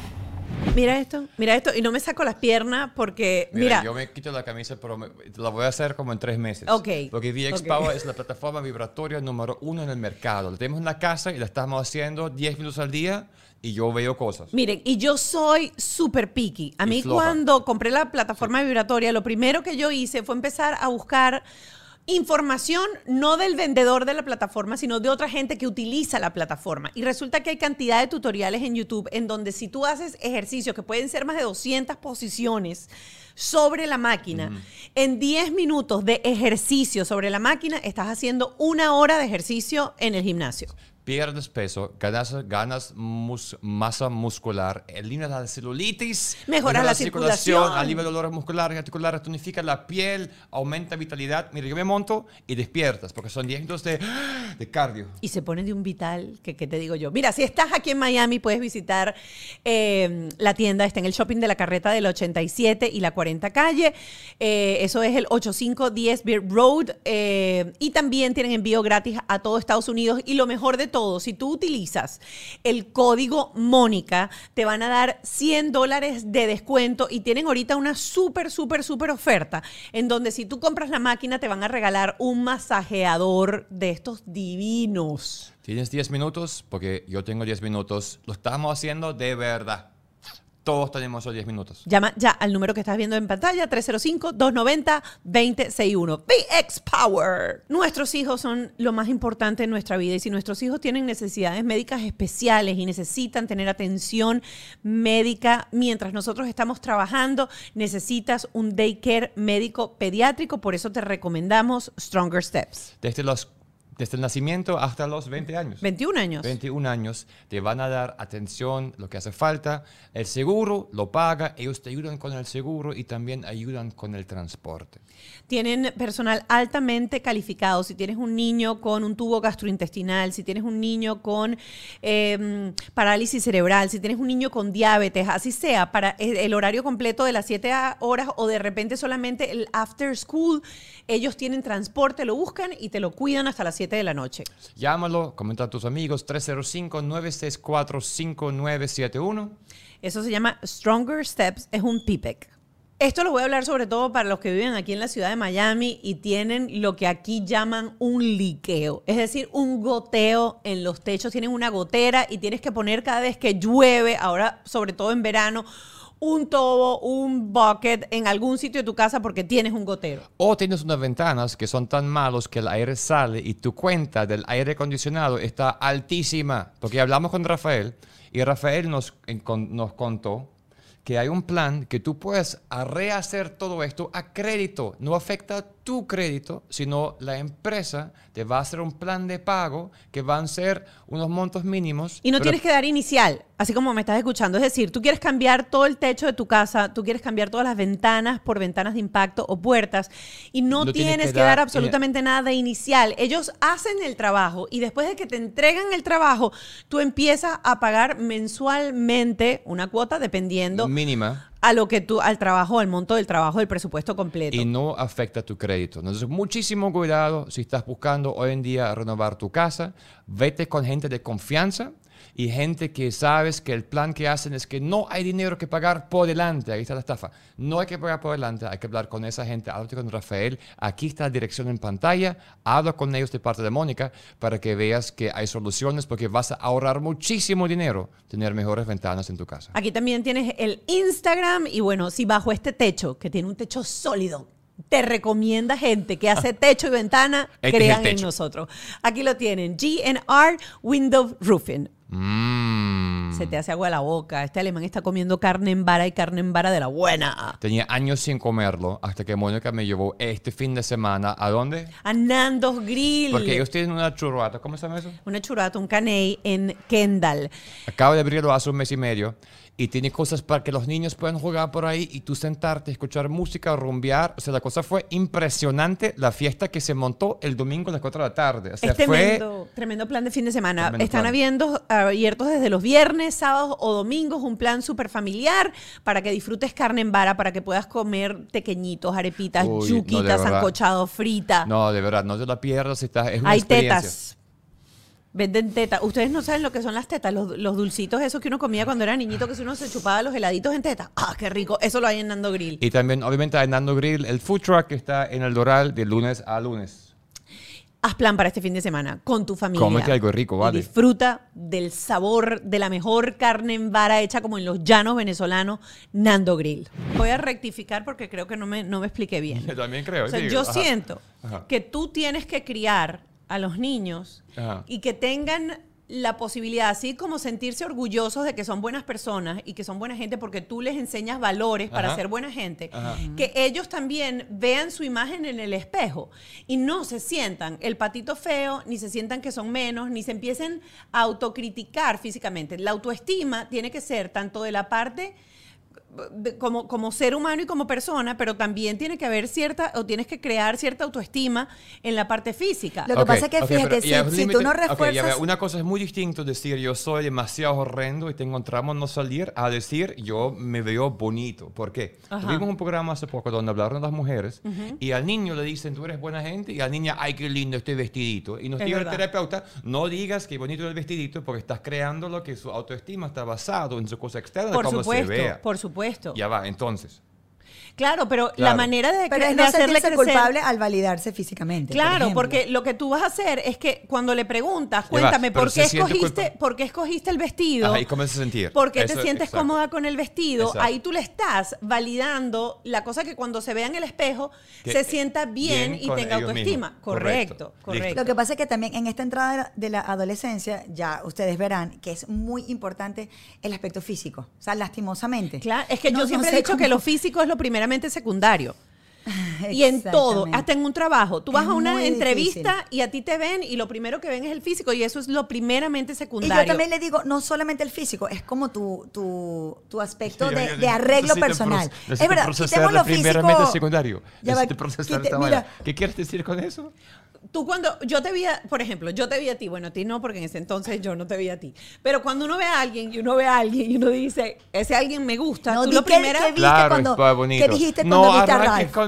A: Mira esto, mira esto, y no me saco las piernas porque, mira.
B: Mira, yo me quito la camisa, pero me, la voy a hacer como en tres meses.
A: Ok.
B: Porque V X
A: okay.
B: Power es la plataforma vibratoria número uno en el mercado. La tenemos en la casa y la estamos haciendo diez minutos al día y yo veo cosas.
A: Miren, y yo soy súper picky. A
B: Y
A: mí
B: floja.
A: cuando compré la plataforma vibratoria, lo primero que yo hice fue empezar a buscar información no del vendedor de la plataforma, sino de otra gente que utiliza la plataforma. Y resulta que hay cantidad de tutoriales en YouTube en donde si tú haces ejercicios, que pueden ser más de doscientas posiciones sobre la máquina, uh-huh. en diez minutos de ejercicio sobre la máquina, estás haciendo una hora de ejercicio en el gimnasio.
B: Pierdes peso, ganas, ganas mus, masa muscular, eliminas la celulitis,
A: mejora la, la circulación, circulación
B: alivia dolores musculares y articulares, tonifica la piel, aumenta vitalidad. Mira, yo me monto y despiertas porque son diez minutos de, de cardio.
A: Y se pone de un vital, que, que te digo yo. Mira, si estás aquí en Miami, puedes visitar eh, la tienda, está en el shopping de la Carreta de la ochenta y siete y la cuarenta calle. Eh, eso es el ochenta y cinco diez Beer Road. Eh, y también tienen envío gratis a todo Estados Unidos. Y lo mejor de todo, si tú utilizas el código Mónica, te van a dar cien dólares de descuento y tienen ahorita una súper, súper, súper oferta en donde si tú compras la máquina te van a regalar un masajeador de estos divinos.
B: ¿Tienes diez minutos? Porque yo tengo diez minutos. Lo estamos haciendo de verdad. Todos tenemos esos diez minutos.
A: Llama ya al número que estás viendo en pantalla, tres cero cinco, dos nueve cero, dos cero seis uno. V X Power. Nuestros hijos son lo más importante en nuestra vida y si nuestros hijos tienen necesidades médicas especiales y necesitan tener atención médica mientras nosotros estamos trabajando, necesitas un daycare médico pediátrico. Por eso te recomendamos Stronger Steps.
B: Desde los Desde el nacimiento hasta los veinte años.
A: veintiún años.
B: veintiún años. Te van a dar atención, lo que hace falta. El seguro lo paga. Ellos te ayudan con el seguro y también ayudan con el transporte.
A: Tienen personal altamente calificado. Si tienes un niño con un tubo gastrointestinal, si tienes un niño con eh, parálisis cerebral, si tienes un niño con diabetes, así sea, para el horario completo de las siete horas o de repente solamente el after school, ellos tienen transporte, lo buscan y te lo cuidan hasta las siete de la noche.
B: Llámalo, comenta a tus amigos, tres cero cinco, nueve seis cuatro, cinco nueve siete uno.
A: Eso se llama Stronger Steps, es un P I P E C. Esto lo voy a hablar sobre todo para los que viven aquí en la ciudad de Miami y tienen lo que aquí llaman un liqueo, es decir, un goteo en los techos. Tienen una gotera y tienes que poner cada vez que llueve, ahora sobre todo en verano, un tobo, un bucket en algún sitio de tu casa porque tienes un gotero.
B: O tienes unas ventanas que son tan malos que el aire sale y tu cuenta del aire acondicionado está altísima. Porque hablamos con Rafael y Rafael nos, en, con, nos contó que hay un plan que tú puedes rehacer todo esto a crédito. No afecta tu crédito, sino la empresa te va a hacer un plan de pago que van a ser unos montos mínimos.
A: Y no
B: pero
A: tienes que dar inicial, así como me estás escuchando. Es decir, tú quieres cambiar todo el techo de tu casa, tú quieres cambiar todas las ventanas por ventanas de impacto o puertas y no,
B: No
A: tienes,
B: tienes que
A: que dar,
B: dar-
A: absolutamente nada de inicial. Ellos hacen el trabajo y después de que te entregan el trabajo, tú empiezas a pagar mensualmente una cuota dependiendo
B: mínima.
A: a lo que tú, al trabajo, al monto del trabajo, del presupuesto completo.
B: Y no afecta tu crédito. Entonces, muchísimo cuidado si estás buscando hoy en día renovar tu casa. Vete con gente de confianza y gente que sabes que el plan que hacen es que no hay dinero que pagar por delante. Ahí está la estafa. No hay que pagar por delante, hay que hablar con esa gente. Háblate con Rafael. Aquí está la dirección en pantalla. Habla con ellos de parte de Mónica para que veas que hay soluciones porque vas a ahorrar muchísimo dinero tener mejores ventanas en tu casa.
A: Aquí también tienes el Instagram y bueno, si bajo este techo, que tiene un techo sólido, te recomienda gente que hace techo y ventana,
B: Este es el
A: crean en
B: techo.
A: nosotros. Aquí lo tienen, G N R Window Roofing.
B: Mm.
A: Se te hace agua a la boca. Este alemán está comiendo carne en vara y carne en vara de la buena.
B: Tenía años sin comerlo hasta que Mónica me llevó este fin de semana. ¿A dónde?
A: A Nando's Grill.
B: Porque ellos tienen una churrata. ¿Cómo se llama eso?
A: Una churrata, un caney en Kendall.
B: Acabo de abrirlo hace un mes y medio y tiene cosas para que los niños puedan jugar por ahí y tú sentarte, escuchar música, rumbear. O sea, la cosa fue impresionante, la fiesta que se montó el domingo a las cuatro de la tarde. O sea,
A: Es
B: fue...
A: tremendo, tremendo plan de fin de semana.
B: Tremendo
A: Están
B: plan.
A: habiendo, abiertos desde los viernes, sábados o domingos, un plan súper familiar para que disfrutes carne en vara, para que puedas comer tequeñitos, arepitas,
B: Uy, no, de
A: yuquitas,
B: verdad.
A: sancochado, frita.
B: No, de verdad, no te la pierdas. Está, es una
A: Hay
B: experiencia.
A: tetas. Venden tetas. Ustedes no saben lo que son las tetas, los, los dulcitos esos que uno comía cuando era niñito, que si uno se chupaba los heladitos en teta. ¡Ah, qué rico! Eso lo hay en Nando Grill.
B: Y también, obviamente, en Nando Grill, el food truck que está en el Doral de lunes a lunes.
A: Haz plan para este fin de semana con tu familia.
B: Cómete algo rico,
A: Y
B: vale.
A: disfruta del sabor de la mejor carne en vara hecha como en los llanos venezolanos, Nando Grill. Voy a rectificar porque creo que no me, no me expliqué bien.
B: Yo también creo.
A: O sea,
B: digo,
A: yo
B: ajá.
A: siento
B: Ajá.
A: que tú tienes que criar a los niños
B: Ajá.
A: y que tengan la posibilidad, así como sentirse orgullosos de que son buenas personas y que son buena gente porque tú les enseñas valores para
B: Ajá.
A: ser buena gente,
B: Ajá.
A: que ellos también vean su imagen en el espejo y no se sientan el patito feo, ni se sientan que son menos, ni se empiecen a autocriticar físicamente. La autoestima tiene que ser tanto de la parte de- como, como ser humano y como persona, pero también tiene que haber cierta, o tienes que crear cierta autoestima en la parte física.
C: Lo que
B: Ok,
C: pasa es que,
B: ok,
C: fíjate,
B: pero
C: si-
B: ya es un
C: si
B: límite-
C: tú no
B: ok, ya
C: refuerzas-
B: veo, una cosa es muy distinto decir yo soy demasiado horrendo y tengo un tramo en no salir a decir yo me veo bonito. ¿Por qué?
A: Ajá.
B: Tuvimos un programa hace poco donde hablaron las mujeres y al niño le dicen tú eres buena gente y a la niña ay qué lindo este vestidito. Y nos
A: Es
B: dijo el
A: verdad.
B: terapeuta no digas que bonito es el vestidito porque estás creando lo que su autoestima está basado en su cosa externa,
A: Por
B: cómo
A: supuesto,
B: se vea.
A: por supuesto.
B: Ya va, entonces.
A: Claro, pero la
B: Claro.
A: manera de,
C: Pero
A: cre-
C: es
A: de
C: no
A: hacerle
C: sentirse
A: crecer...
C: culpable al validarse físicamente. por
A: Claro,
C: ejemplo.
A: porque lo que tú vas a hacer es que cuando le preguntas,
B: Ya va,
A: cuéntame,
B: pero
A: ¿por
B: se
A: qué,
B: siente
A: escogiste,
B: culpa-
A: ¿por qué escogiste el vestido?
B: Ajá, ¿y cómo se sentir?
A: ¿Por qué
B: Eso-
A: te sientes
B: exacto.
A: cómoda con el vestido?
B: Exacto.
A: Ahí tú le estás validando la cosa que cuando se vea en el espejo
B: Que-
A: se sienta bien,
B: bien
A: y
B: con
A: tenga
B: ellos
A: autoestima.
B: mismos.
A: Correcto,
B: Correcto.
A: correcto.
B: Listo.
C: Lo que pasa es que también en esta entrada de la- de la adolescencia, ya ustedes verán que es muy importante el aspecto físico. O sea, lastimosamente.
A: Claro, es que
C: No-
A: yo
C: no
A: siempre
C: sé
A: he dicho que
C: cómo-
A: lo físico es lo primeramente secundario. Y en todo,
C: Exactamente.
A: hasta en un trabajo. Tú vas
C: Es
A: a una
C: muy
A: entrevista
C: difícil.
A: y a ti te ven y lo primero que ven es el físico y eso es lo primeramente
C: Y
A: secundario.
C: yo también le digo, no solamente el físico, es como tu, tu, tu aspecto
B: Ya,
C: de,
B: ya, ya,
C: de arreglo
B: necesito
C: personal.
B: proce-
C: Es
B: necesito
C: verdad,
B: procesar
C: quitémoslo
B: primeramente
C: físico.
B: secundario.
C: Ya va,
B: Necesito procesar
C: quite-
B: esta
C: mira,
B: vaina. ¿Qué quieres decir con eso?
A: Tú cuando yo te vi, a- por ejemplo, yo te vi a ti, bueno, a ti no, porque en ese entonces yo no te vi a ti. Pero cuando uno ve a alguien y uno ve a alguien y uno dice, ese alguien me gusta,
C: no,
A: tú
C: di
A: lo
C: que,
A: primero...
C: que viste
B: Claro,
C: cuando,
B: es bonito.
C: ¿qué dijiste
B: no
C: cuando viste a
B: arranques
C: Ralph?
B: con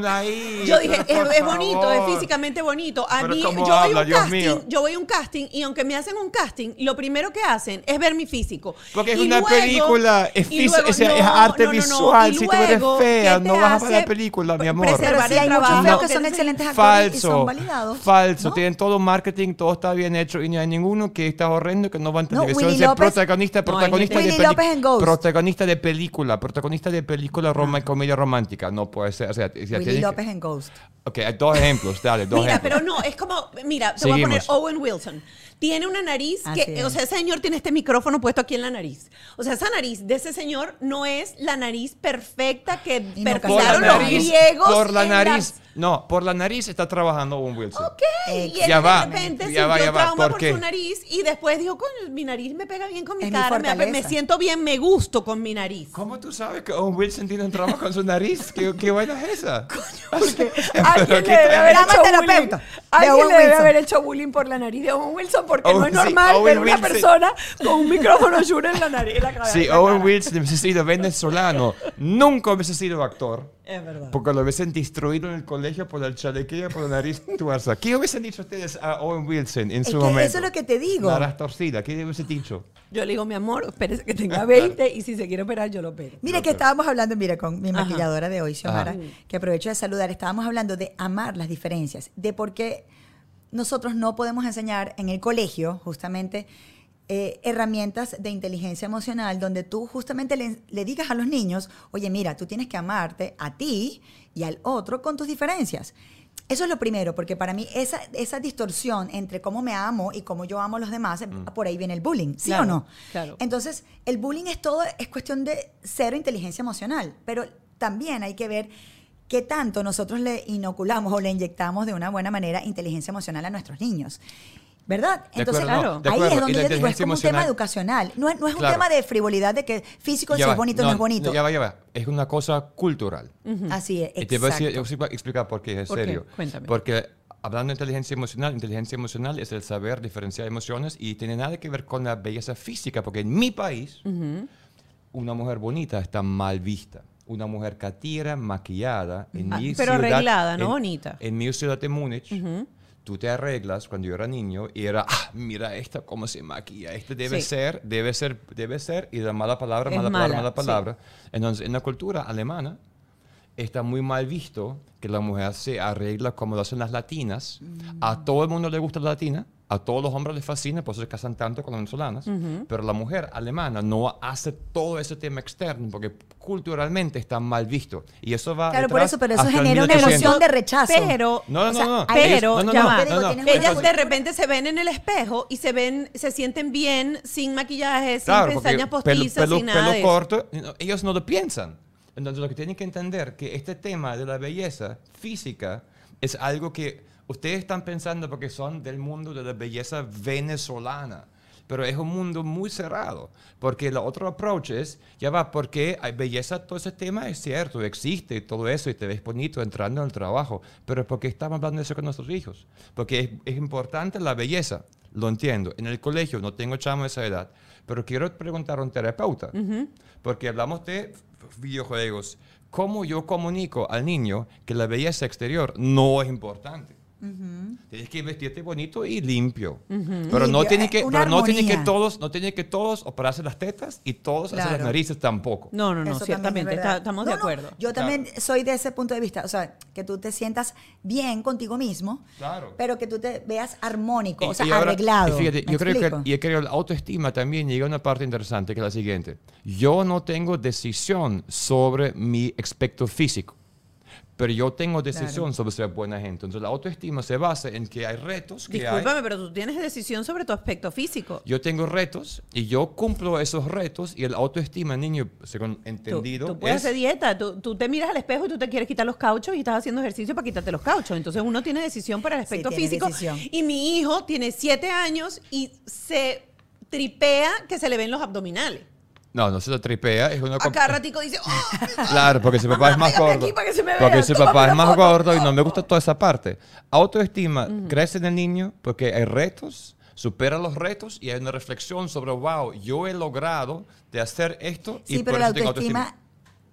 B: habla ahí?
A: Yo dije,
B: Pero,
A: es,
B: por
A: es bonito, es
B: favor.
A: físicamente bonito. A
B: Pero
A: mí,
B: ¿cómo
A: yo voy, a
B: habla,
A: un
B: Dios
A: casting,
B: mío?
A: yo voy a un casting y aunque me hacen un casting, lo primero que hacen es ver mi físico.
B: Porque es
A: Y
B: una
A: luego-
B: película, es,
A: y
B: fis-
A: luego-
B: o sea, es
A: no,
B: arte
A: no, no, no.
B: visual.
A: Y
B: Si tú eres
A: luego,
B: fea,
A: ¿qué te
B: no vas a ver la
A: hace
B: película, mi
A: pre-
B: amor.
A: preservar
C: Pero sí
A: el
C: hay muchos
A: trabajo?
C: feos que son excelentes actores y son
B: Falso,
C: validados.
B: falso.
C: ¿no?
B: Tienen todo marketing, todo está bien hecho y no hay ninguno que está horrendo que no va a
C: No,
B: televisión.
C: Willy
B: Ser
C: López-
B: protagonista,
A: No,
B: protagonista
A: hay
B: de
C: Willy
B: peli-
C: López en Ghost.
B: protagonista de película, protagonista de película roma, comedia romántica. No puede ser. O sea, o sea,
C: Willy
B: tiene que-
C: López en Ghost.
B: Ok, hay dos ejemplos, dale, dos
A: Mira,
B: ejemplos.
A: pero no, es como, mira, te voy a poner
B: Seguimos.
A: Owen Wilson. Tiene una nariz
C: Así
A: que,
C: es.
A: o sea, ese señor tiene este micrófono puesto aquí en la nariz. O sea, esa nariz de ese señor no es la nariz perfecta que
C: Y no
B: Por la
A: perfilaron los
B: nariz,
A: griegos.
B: por la
A: en
B: nariz,
A: las-
B: no, por la nariz está trabajando Owen Wilson.
A: Ok,
C: Eh,
A: y él
B: ya
A: de
B: va,
A: repente
B: ya
A: sintió
B: va, ya va,
A: trauma
B: ¿por
A: por,
B: qué?
A: su nariz y después dijo, coño, mi nariz me pega bien con mi
C: Es mi
A: cara, me, me
C: fortaleza.
A: siento bien, me gusto con mi nariz.
B: ¿Cómo tú sabes que Owen Wilson tiene un trauma con su nariz? ¿Qué, qué vaina es esa?
D: Porque
B: Pero
D: alguien
B: ¿qué
D: le debe
B: tal?
D: haber
C: Drama
D: hecho
C: terapeuta
D: bullying.
C: de
D: Alguien
C: Owen
D: le debe
C: Wilson.
D: haber hecho bullying por la nariz de Owen Wilson porque
B: Owen-
D: no es
B: sí,
D: normal
B: Owen
D: ver una
B: Wilson.
D: persona con un micrófono Shure en la nariz. En la cabeza,
B: Si
D: en la
B: Owen
D: cara.
B: Wilson hubiese sido venezolano, nunca hubiese sido actor.
A: Es verdad.
B: Porque lo hubiesen destruido en el colegio por el chalequillo, por la nariz tuerza. ¿Qué hubiesen dicho ustedes a Owen Wilson en
C: Es
B: su
C: que
B: momento?
C: eso es lo que te digo.
B: Nariz torcida. ¿Qué hubiese dicho?
A: Yo le digo, mi amor, espérese que tenga veinte y si se quiere operar, yo lo opero.
C: Mira que
B: Ok.
C: estábamos hablando, mira, con mi
A: Ajá.
C: maquilladora de hoy, Xiomara,
B: Ajá.
C: que aprovecho de saludar, estábamos hablando de amar las diferencias, de por qué nosotros no podemos enseñar en el colegio, justamente, eh, herramientas de inteligencia emocional donde tú justamente le, le digas a los niños, oye, mira, tú tienes que amarte a ti y al otro con tus diferencias. Eso es lo primero, porque para mí esa, esa distorsión entre cómo me amo y cómo yo amo a los demás, por ahí viene el bullying, ¿sí
A: Claro,
C: o no?
A: claro.
C: Entonces, el bullying es todo, es cuestión de cero inteligencia emocional, pero también hay que ver qué tanto nosotros le inoculamos o le inyectamos de una buena manera inteligencia emocional a nuestros niños. ¿Verdad?
B: De
C: Entonces,
B: acuerdo,
A: claro.
B: de
C: ahí
B: acuerdo.
C: es
B: Y
C: donde
B: la
C: yo digo, es
B: inteligencia
C: como un tema
B: emocional-
C: educacional. No es, no es un
B: Claro.
C: tema de frivolidad de que físico, si
B: Ya
C: es
B: va,
C: bonito o no es bonito.
B: Ya va, ya va. Es una cosa cultural.
C: Así es,
B: Y te voy a decir-
C: exacto.
B: yo voy a explicar por qué es
A: ¿Por qué?
B: serio.
A: Cuéntame.
B: Porque hablando de inteligencia emocional, inteligencia emocional es el saber diferenciar emociones y tiene nada que ver con la belleza física, porque en mi país una mujer bonita está mal vista. Una mujer catira, maquillada, en
A: Ah,
B: mi
A: pero
B: ciudad-
A: arreglada, no
B: en-
A: bonita.
B: En mi ciudad de Múnich, tú te arreglas cuando yo era niño y era, ah, mira esta cómo se maquilla, este debe
A: Sí.
B: ser, debe ser, debe ser, y la mala palabra,
A: Es
B: mala,
A: mala,
B: palabra, mala
A: sí.
B: palabra. Entonces, en la cultura alemana, está muy mal visto que la mujer se arregla como lo hacen las latinas. A todo el mundo le gusta la latina, a todos los hombres les fascina, por eso se casan tanto con las venezolanas. Pero la mujer alemana no hace todo ese tema externo porque culturalmente está mal visto. Y eso va
C: Claro, por
B: detrás
C: eso, pero eso
B: hasta el
C: genera una
B: mil ochocientos.
C: emoción de rechazo.
A: Pero,
B: No, no,
C: O sea,
B: no, no.
C: hay-
B: Ellos-
A: pero,
B: no, no,
A: ya
B: no,
A: va.
B: no,
C: Te digo,
B: no.
C: tienes una
A: Ellas
C: cosa-
A: de repente se ven en el espejo y se ven, se sienten bien sin maquillaje,
B: Claro,
A: sin
B: porque
A: pestañas
B: pelo,
A: postizas,
B: pelo,
A: sin nada
B: pelo
A: de eso.
B: corto, no, ellos no lo piensan. Entonces lo que tienen que entender que este tema de la belleza física es algo que ustedes están pensando porque son del mundo de la belleza venezolana. Pero es un mundo muy cerrado, porque el otro approach es, ya va, porque hay belleza, todo ese tema es cierto, existe todo eso y te ves bonito entrando en el trabajo, pero ¿por qué estamos hablando de eso con nuestros hijos? Porque es, es importante la belleza, lo entiendo. En el colegio no tengo chamo de esa edad, pero quiero preguntar a un terapeuta, porque hablamos de videojuegos. ¿Cómo yo comunico al niño que la belleza exterior no es importante? Tienes que vestirte bonito y limpio. Pero no
C: Limpio,
B: tiene
C: eh,
B: que,
C: una
B: pero no tiene que
C: armonía.
B: todos, no tiene que todos operarse las tetas y todos hacer las
C: Claro.
B: narices tampoco.
A: No, no, no,
C: Eso también es
A: ciertamente,
C: verdad.
A: está- estamos
C: No,
A: de
C: no,
A: acuerdo.
C: yo también soy de ese punto de vista, o sea, que tú te sientas bien contigo mismo,
B: Claro.
C: pero que tú te veas armónico, o
B: Y-
C: sea,
B: y ahora,
C: arreglado.
B: y fíjate,
C: ¿Me
B: yo creo,
C: explico?
B: que, yo creo que la autoestima también llega a una parte interesante que es la siguiente. Yo no tengo decisión sobre mi aspecto físico, pero yo tengo decisión
C: Claro.
B: sobre ser buena gente. Entonces la autoestima se basa en que hay retos que hay.
A: Discúlpame, pero tú tienes decisión sobre tu aspecto físico.
B: Yo tengo retos y yo cumplo esos retos y el autoestima, niño, según
A: Tú,
B: entendido,
A: tú puedes
B: es...
A: hacer dieta, tú, tú te miras al espejo y tú te quieres quitar los cauchos y estás haciendo ejercicio para quitarte los cauchos. Entonces uno tiene decisión para el aspecto
C: tiene
A: físico.
C: decisión.
A: Y mi hijo tiene siete años y se tripea que se le ven los abdominales.
B: No, no se lo tripea, es una...
A: A
B: comp-
A: cada ratico dice, "Oh".
B: Claro, porque su papá es más
A: Pégame
B: gordo.
A: aquí para que se me vea,
B: Porque su
A: tómame
B: papá
A: una
B: es más
A: foto.
B: gordo y no me gusta toda esa parte. Autoestima crece en el niño porque hay retos, supera los retos y hay una reflexión sobre, wow, yo he logrado de hacer esto y
C: Sí, pero
B: por
C: la
B: eso tengo
C: autoestima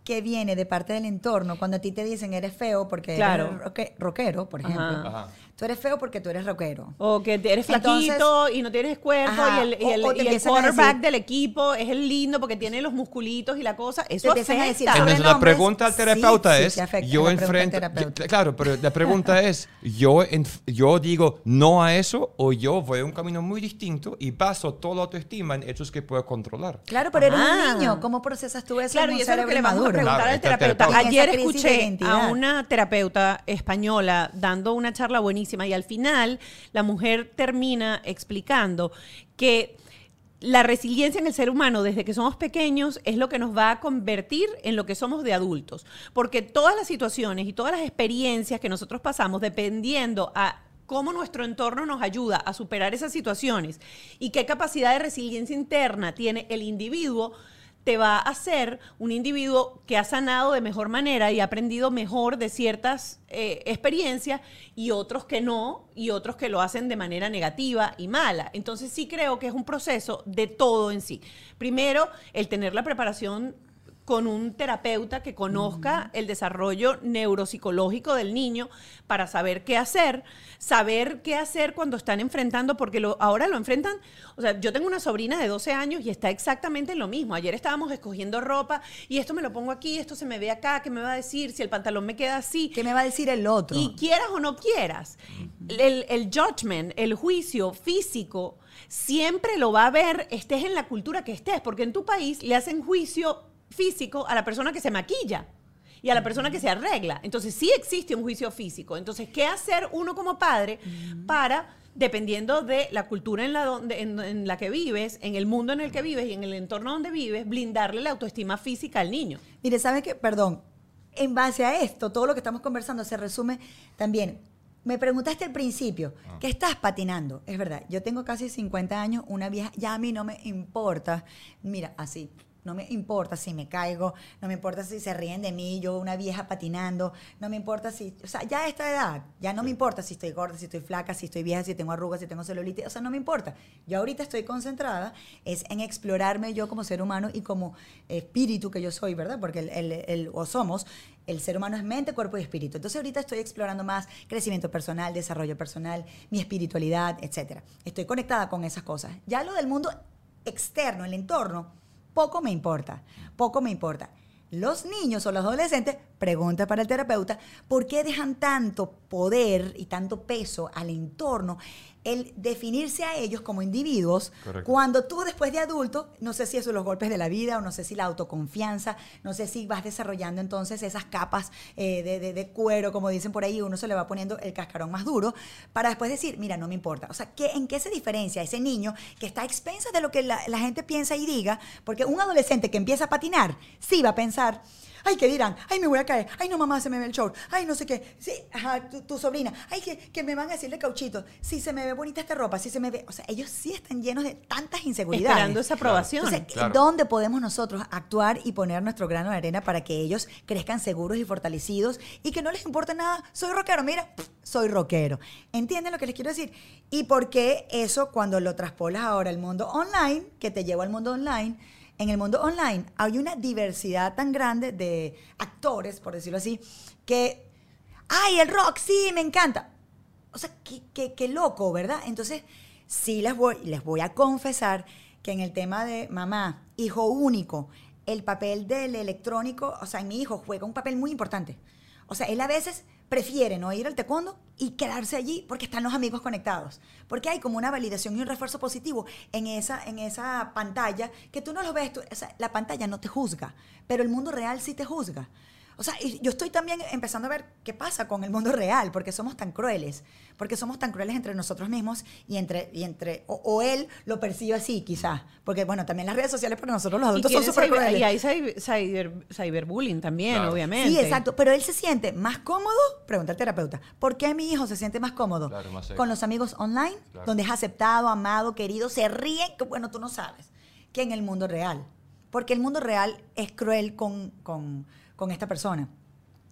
C: que viene de parte del entorno, cuando a ti te dicen eres feo porque
A: Claro.
C: eres roque- rockero, por ejemplo.
A: Ajá.
B: Ajá.
C: Tú eres feo porque tú eres rockero.
A: O que eres
C: Entonces-
A: flaquito y no tienes cuerpo
C: Ajá,
A: y el, y
C: o-
A: el,
C: o te
A: y el
C: empiezan a
A: quarterback
C: decir-
A: del equipo es el lindo porque tiene los musculitos y la cosa.
C: Te
A: Eso
C: empiezan a decir
A: afecta.
C: sobre-
B: Entonces la
C: Sobrenombres,
B: pregunta al
C: sí,
B: terapeuta
C: sí
B: es,
C: te afecta,
B: yo
C: la pregunta al
B: enfrento,
C: terapeuta.
B: yo- claro, pero la pregunta es, yo, enf- yo digo no a eso o yo voy a un camino muy distinto y baso toda la autoestima en hechos que puedo controlar.
C: Claro, pero eres
A: Ah.
C: un niño. ¿Cómo procesas tú eso
A: Claro,
C: en un
A: y eso es lo
C: cerebro
A: que le vamos a
C: inmaduro?
A: preguntar
B: Claro,
A: al
B: está el
A: terapeuta.
B: terapeuta.
A: Ayer
C: En esa crisis de
A: escuché
C: identidad.
A: a una terapeuta española dando una charla buenísima y al final la mujer termina explicando que la resiliencia en el ser humano desde que somos pequeños es lo que nos va a convertir en lo que somos de adultos. Porque todas las situaciones y todas las experiencias que nosotros pasamos, dependiendo a cómo nuestro entorno nos ayuda a superar esas situaciones y qué capacidad de resiliencia interna tiene el individuo, te va a hacer un individuo que ha sanado de mejor manera y ha aprendido mejor de ciertas eh, experiencias y otros que no, y otros que lo hacen de manera negativa y mala. Entonces sí creo que es un proceso de todo en sí. Primero, el tener la preparación con un terapeuta que conozca el desarrollo neuropsicológico del niño para saber qué hacer, saber qué hacer cuando están enfrentando, porque lo, ahora lo enfrentan, o sea, yo tengo una sobrina de doce años y está exactamente en lo mismo. Ayer estábamos escogiendo ropa y esto me lo pongo aquí, esto se me ve acá, ¿qué me va a decir? Si el pantalón me queda así.
C: ¿Qué me va a decir el otro?
A: Y quieras o no quieras, el, el judgment, el juicio físico, siempre lo va a ver, estés en la cultura que estés, porque en tu país le hacen juicio físico a la persona que se maquilla y a la persona que se arregla. Entonces sí existe un juicio físico. Entonces, ¿qué hacer uno como padre para, dependiendo de la cultura en la, donde, en, en la que vives, en el mundo en el que vives y en el entorno donde vives, blindarle la autoestima física al niño?
C: Mire, ¿sabe qué? Perdón. En base a esto, todo lo que estamos conversando se resume también. Me preguntaste al principio, ¿qué estás patinando? Es verdad, yo tengo casi cincuenta años, una vieja, ya a mí no me importa. Mira, así. No me importa si me caigo, no me importa si se ríen de mí, yo una vieja patinando, no me importa si, o sea, ya a esta edad, ya no me importa si estoy gorda, si estoy flaca, si estoy vieja, si tengo arrugas, si tengo celulitis, o sea, no me importa. Yo ahorita estoy concentrada es en explorarme yo como ser humano y como espíritu que yo soy, ¿verdad? Porque el, el, el, o somos, el ser humano es mente, cuerpo y espíritu. Entonces ahorita estoy explorando más crecimiento personal, desarrollo personal, mi espiritualidad, etcétera. Estoy conectada con esas cosas. Ya lo del mundo externo, el entorno, poco me importa, poco me importa. Los niños o los adolescentes, pregunta para el terapeuta, ¿por qué dejan tanto poder y tanto peso al entorno, el definirse a ellos como individuos,
B: Correcto.
C: cuando tú después de adulto, no sé si eso son los golpes de la vida o no sé si la autoconfianza, no sé si vas desarrollando entonces esas capas eh, de, de, de cuero, como dicen por ahí, uno se le va poniendo el cascarón más duro, para después decir, mira, no me importa. O sea, ¿qué, ¿en qué se diferencia ese niño que está a expensas de lo que la, la gente piensa y diga? Porque un adolescente que empieza a patinar, sí va a pensar, ay, ¿qué dirán? Ay, me voy a caer. Ay, no, mamá, se me ve el short. Ay, no sé qué. Sí, ajá, tu, tu sobrina. Ay, que, que me van a decirle cauchito. Si se me ve bonita esta ropa, si se me ve... O sea, ellos sí están llenos de tantas inseguridades.
A: Esperando esa aprobación.
C: Entonces,
B: Claro.
C: ¿dónde podemos nosotros actuar y poner nuestro grano de arena para que ellos crezcan seguros y fortalecidos y que no les importe nada? Soy rockero, mira, soy rockero. ¿Entienden lo que les quiero decir? Y por qué eso, cuando lo traspolas ahora al mundo online, que te lleva al mundo online, en el mundo online hay una diversidad tan grande de actores, por decirlo así, que, ¡ay, el rock! Sí, me encanta. O sea, qué, qué, qué loco, ¿verdad? Entonces, sí les voy, les voy a confesar que en el tema de mamá, hijo único, el papel del electrónico, o sea, mi hijo juega un papel muy importante. O sea, él a veces prefiere no ir al taekwondo y quedarse allí porque están los amigos conectados. Porque hay como una validación y un refuerzo positivo en esa, en esa pantalla que tú no lo ves. Tú, o sea, la pantalla no te juzga, pero el mundo real sí te juzga. O sea, y yo estoy también empezando a ver qué pasa con el mundo real, porque somos tan crueles, porque somos tan crueles entre nosotros mismos y entre, y entre o, o él lo percibe así, quizás. Porque, bueno, también las redes sociales para nosotros los adultos
A: Y
C: son
A: tiene
C: súper
A: cyber-
C: crueles.
A: y hay cyber- cyber- cyberbullying también,
B: Claro.
A: obviamente.
C: Sí, exacto. Pero él se siente más cómodo, pregunta al terapeuta, ¿por qué mi hijo se siente más cómodo?
B: Claro, más safe.
C: Con los amigos online,
B: Claro.
C: donde es aceptado, amado, querido, se ríen, que bueno, tú no sabes, que en el mundo real. Porque el mundo real es cruel con, con, con esta persona.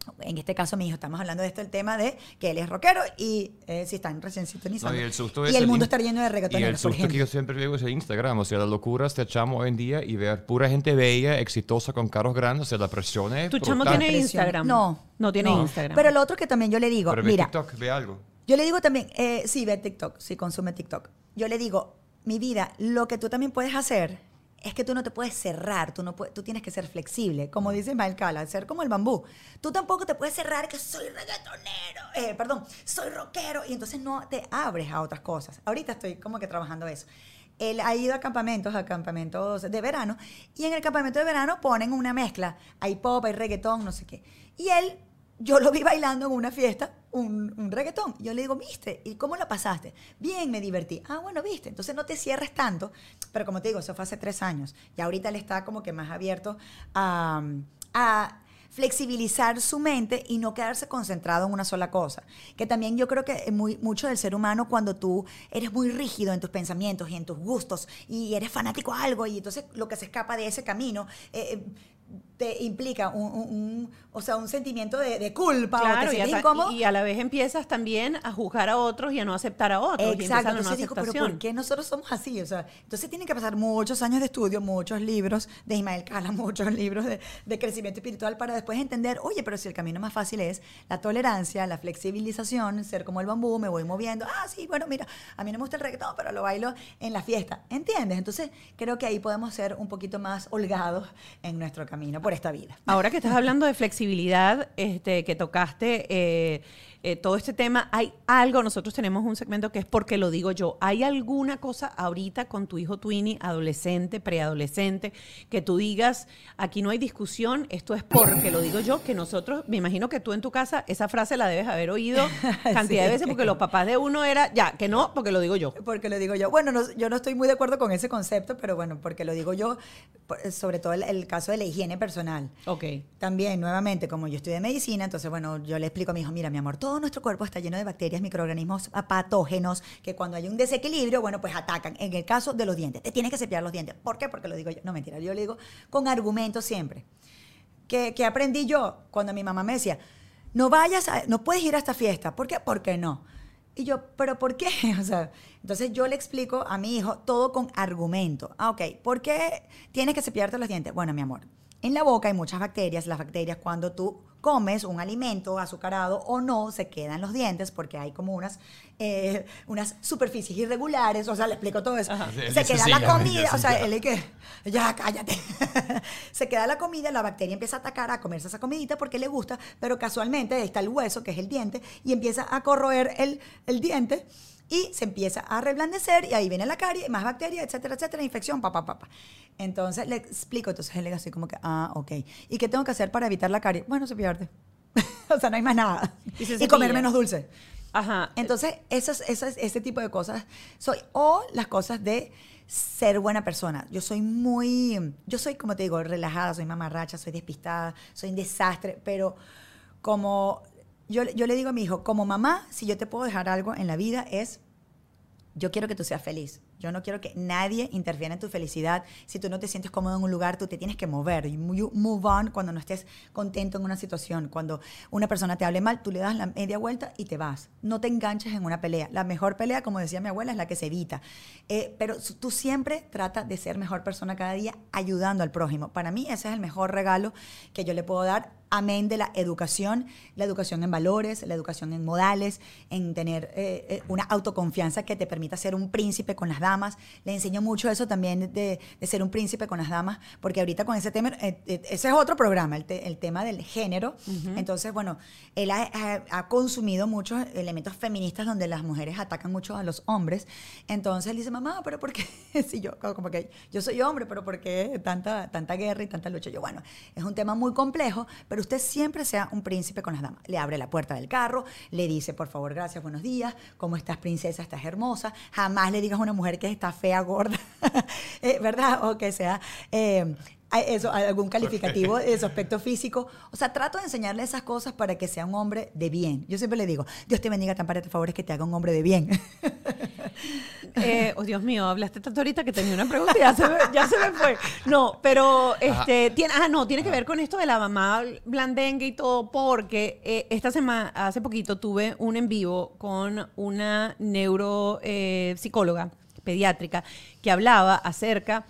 C: en este caso mi hijo, estamos hablando de esto, el tema de que él es rockero y eh, si están recién sintonizando.
B: No, y el susto
C: y
B: es
C: el
B: el
C: mundo
B: in-
C: está lleno de
B: Y el
C: reggaetoneros, por
B: susto que
C: ejemplo.
B: yo siempre digo es el Instagram. O sea, la locura este chamo hoy en día y ver pura gente bella, exitosa, con carros grandes. O sea, la presión es
A: ¿Tu chamo
B: brutal.
A: tiene
C: Presión.
A: Instagram?
C: No.
A: No tiene
C: No.
A: Instagram.
C: Pero lo otro que también yo le digo,
B: Pero ve
C: mira,
B: TikTok, ve algo.
C: yo le digo también, eh, sí, ve TikTok, sí, consume TikTok. Yo le digo, mi vida, lo que tú también puedes hacer es que tú no te puedes cerrar, tú, no puedes, tú tienes que ser flexible, como dice Ismael Cala, ser como el bambú. Tú tampoco te puedes cerrar que soy reggaetonero, eh, perdón, soy rockero, y entonces no te abres a otras cosas. Ahorita estoy como que trabajando eso. Él ha ido a campamentos, a campamentos de verano, y en el campamento de verano ponen una mezcla, hay pop, hay reggaetón, no sé qué. Y él, yo lo vi bailando en una fiesta, un, un reggaetón. Yo le digo, ¿viste? ¿Y cómo la pasaste? Bien, me divertí. Ah, bueno, ¿viste? Entonces no te cierres tanto. Pero como te digo, eso fue hace tres años. Y ahorita él está como que más abierto a, a flexibilizar su mente y no quedarse concentrado en una sola cosa. Que también yo creo que muy, mucho del ser humano, cuando tú eres muy rígido en tus pensamientos y en tus gustos y eres fanático a algo y entonces lo que se escapa de ese camino eh, te implica un, un, un, o sea, un sentimiento de, de culpa o te
A: Claro, y,
C: sientes
A: a,
C: incómodo.
A: y a la vez empiezas también a juzgar a otros y a no aceptar a otros. Y empieza
C: Exacto,
A: la no
C: entonces digo, pero
A: aceptación.
C: ¿por qué nosotros somos así? O sea, entonces tienen que pasar muchos años de estudio, muchos libros de Ismael Cala, muchos libros de, de crecimiento espiritual para después entender, oye, pero si el camino más fácil es la tolerancia, la flexibilización, ser como el bambú, me voy moviendo. Ah, sí, bueno, mira, a mí no me gusta el reggaetón, pero lo bailo en la fiesta. ¿Entiendes? Entonces creo que ahí podemos ser un poquito más holgados en nuestro camino por esta vida.
A: Ahora que estás hablando de flexibilidad, este, que tocaste eh, eh, todo este tema, hay algo, nosotros tenemos un segmento que es porque lo digo yo, ¿hay alguna cosa ahorita con tu hijo Twinny, adolescente, preadolescente, que tú digas, aquí no hay discusión, esto es porque lo digo yo, que nosotros, me imagino que tú en tu casa esa frase la debes haber oído cantidad
C: Sí.
A: de veces, porque los papás de uno era, ya, que no, porque lo digo yo.
C: Porque lo digo yo. Bueno, no, yo no estoy muy de acuerdo con ese concepto, pero bueno, porque lo digo yo, por- sobre todo el, el caso de la higiene personal.
A: Ok.
C: También, nuevamente, como yo estudié medicina, entonces, bueno, yo le explico a mi hijo, mira, mi amor, todo nuestro cuerpo está lleno de bacterias, microorganismos patógenos, que cuando hay un desequilibrio, bueno, pues atacan. En el caso de los dientes, te tienes que cepillar los dientes. ¿Por qué? Porque lo digo yo. No, mentira, yo le digo con argumentos siempre. ¿Qué, qué aprendí yo cuando mi mamá me decía, no vayas, a, no puedes ir a esta fiesta? ¿Por qué? ¿Por qué no? Y yo, ¿pero por qué? O sea, entonces yo le explico a mi hijo todo con argumento. Ah, ok, ¿por qué tienes que cepillarte los dientes? Bueno, mi amor, en la boca hay muchas bacterias. Las bacterias, cuando tú comes un alimento azucarado o no, se quedan los dientes porque hay como unas, eh, unas superficies irregulares. O sea, le explico todo eso.
B: Ajá.
C: Se
B: Eso
C: queda
B: sí,
C: la
B: ya,
C: comida.
B: ya,
C: O sea,
B: ya.
C: él es que, ya, cállate. Se queda la comida, la bacteria empieza a atacar, a comerse esa comidita porque le gusta, pero casualmente está el hueso, que es el diente, y empieza a corroer el, el diente. Y se empieza a reblandecer y ahí viene la carie, más bacterias, etcétera, etcétera, infección, papá, papá. Entonces le explico, entonces él le dice así como que, ah, ok. ¿Y qué tengo que hacer para evitar la carie? Bueno, cepillarte. O sea, no hay más nada.
A: Y se
C: Y comer
A: cepilla.
C: menos dulce.
A: Ajá.
C: Entonces, esas, esas, ese tipo de cosas soy. O las cosas de ser buena persona. Yo soy muy, yo soy, como te digo, relajada, soy mamarracha, soy despistada, soy un desastre, pero como yo, yo le digo a mi hijo, como mamá, si yo te puedo dejar algo en la vida es, yo quiero que tú seas feliz. Yo no quiero que nadie interfiera en tu felicidad. Si tú no te sientes cómodo en un lugar, tú te tienes que mover. You move on cuando no estés contento en una situación. Cuando una persona te hable mal, tú le das la media vuelta y te vas. No te enganches en una pelea. La mejor pelea, como decía mi abuela, es la que se evita. Eh, pero tú siempre trata de ser mejor persona cada día ayudando al prójimo. Para mí ese es el mejor regalo que yo le puedo dar. Amén de la educación, la educación en valores, la educación en modales, en tener eh, eh, una autoconfianza que te permita ser un príncipe con las damas. Le enseño mucho eso también de, de ser un príncipe con las damas, porque ahorita con ese tema, eh, eh, ese es otro programa, el, te, el tema del género. Uh-huh. Entonces, bueno, él ha, ha, ha consumido muchos elementos feministas donde las mujeres atacan mucho a los hombres. Entonces él dice, mamá, ¿pero por qué? Si yo, como que yo soy hombre, ¿pero por qué tanta, tanta guerra y tanta lucha? Yo, bueno, es un tema muy complejo, pero usted siempre sea un príncipe con las damas. Le abre la puerta del carro, le dice, por favor, gracias, buenos días, ¿cómo estás, princesa? ¿Estás hermosa? Jamás le digas a una mujer que está fea, gorda, eh, ¿verdad? O que sea... Eh, Hay eso, algún calificativo de su aspecto físico. O sea, trato de enseñarle esas cosas para que sea un hombre de bien. Yo siempre le digo, Dios te bendiga, tan para favores que te haga un hombre de bien.
A: Eh, oh, Dios mío, hablaste tanto ahorita que tenía una pregunta y ya se me, ya se me fue. No, pero este, tiene, ah, no, tiene que ver con esto de la mamá blandengue y todo, porque eh, esta semana, hace poquito, tuve un en vivo con una neuropsicóloga pediátrica que hablaba acerca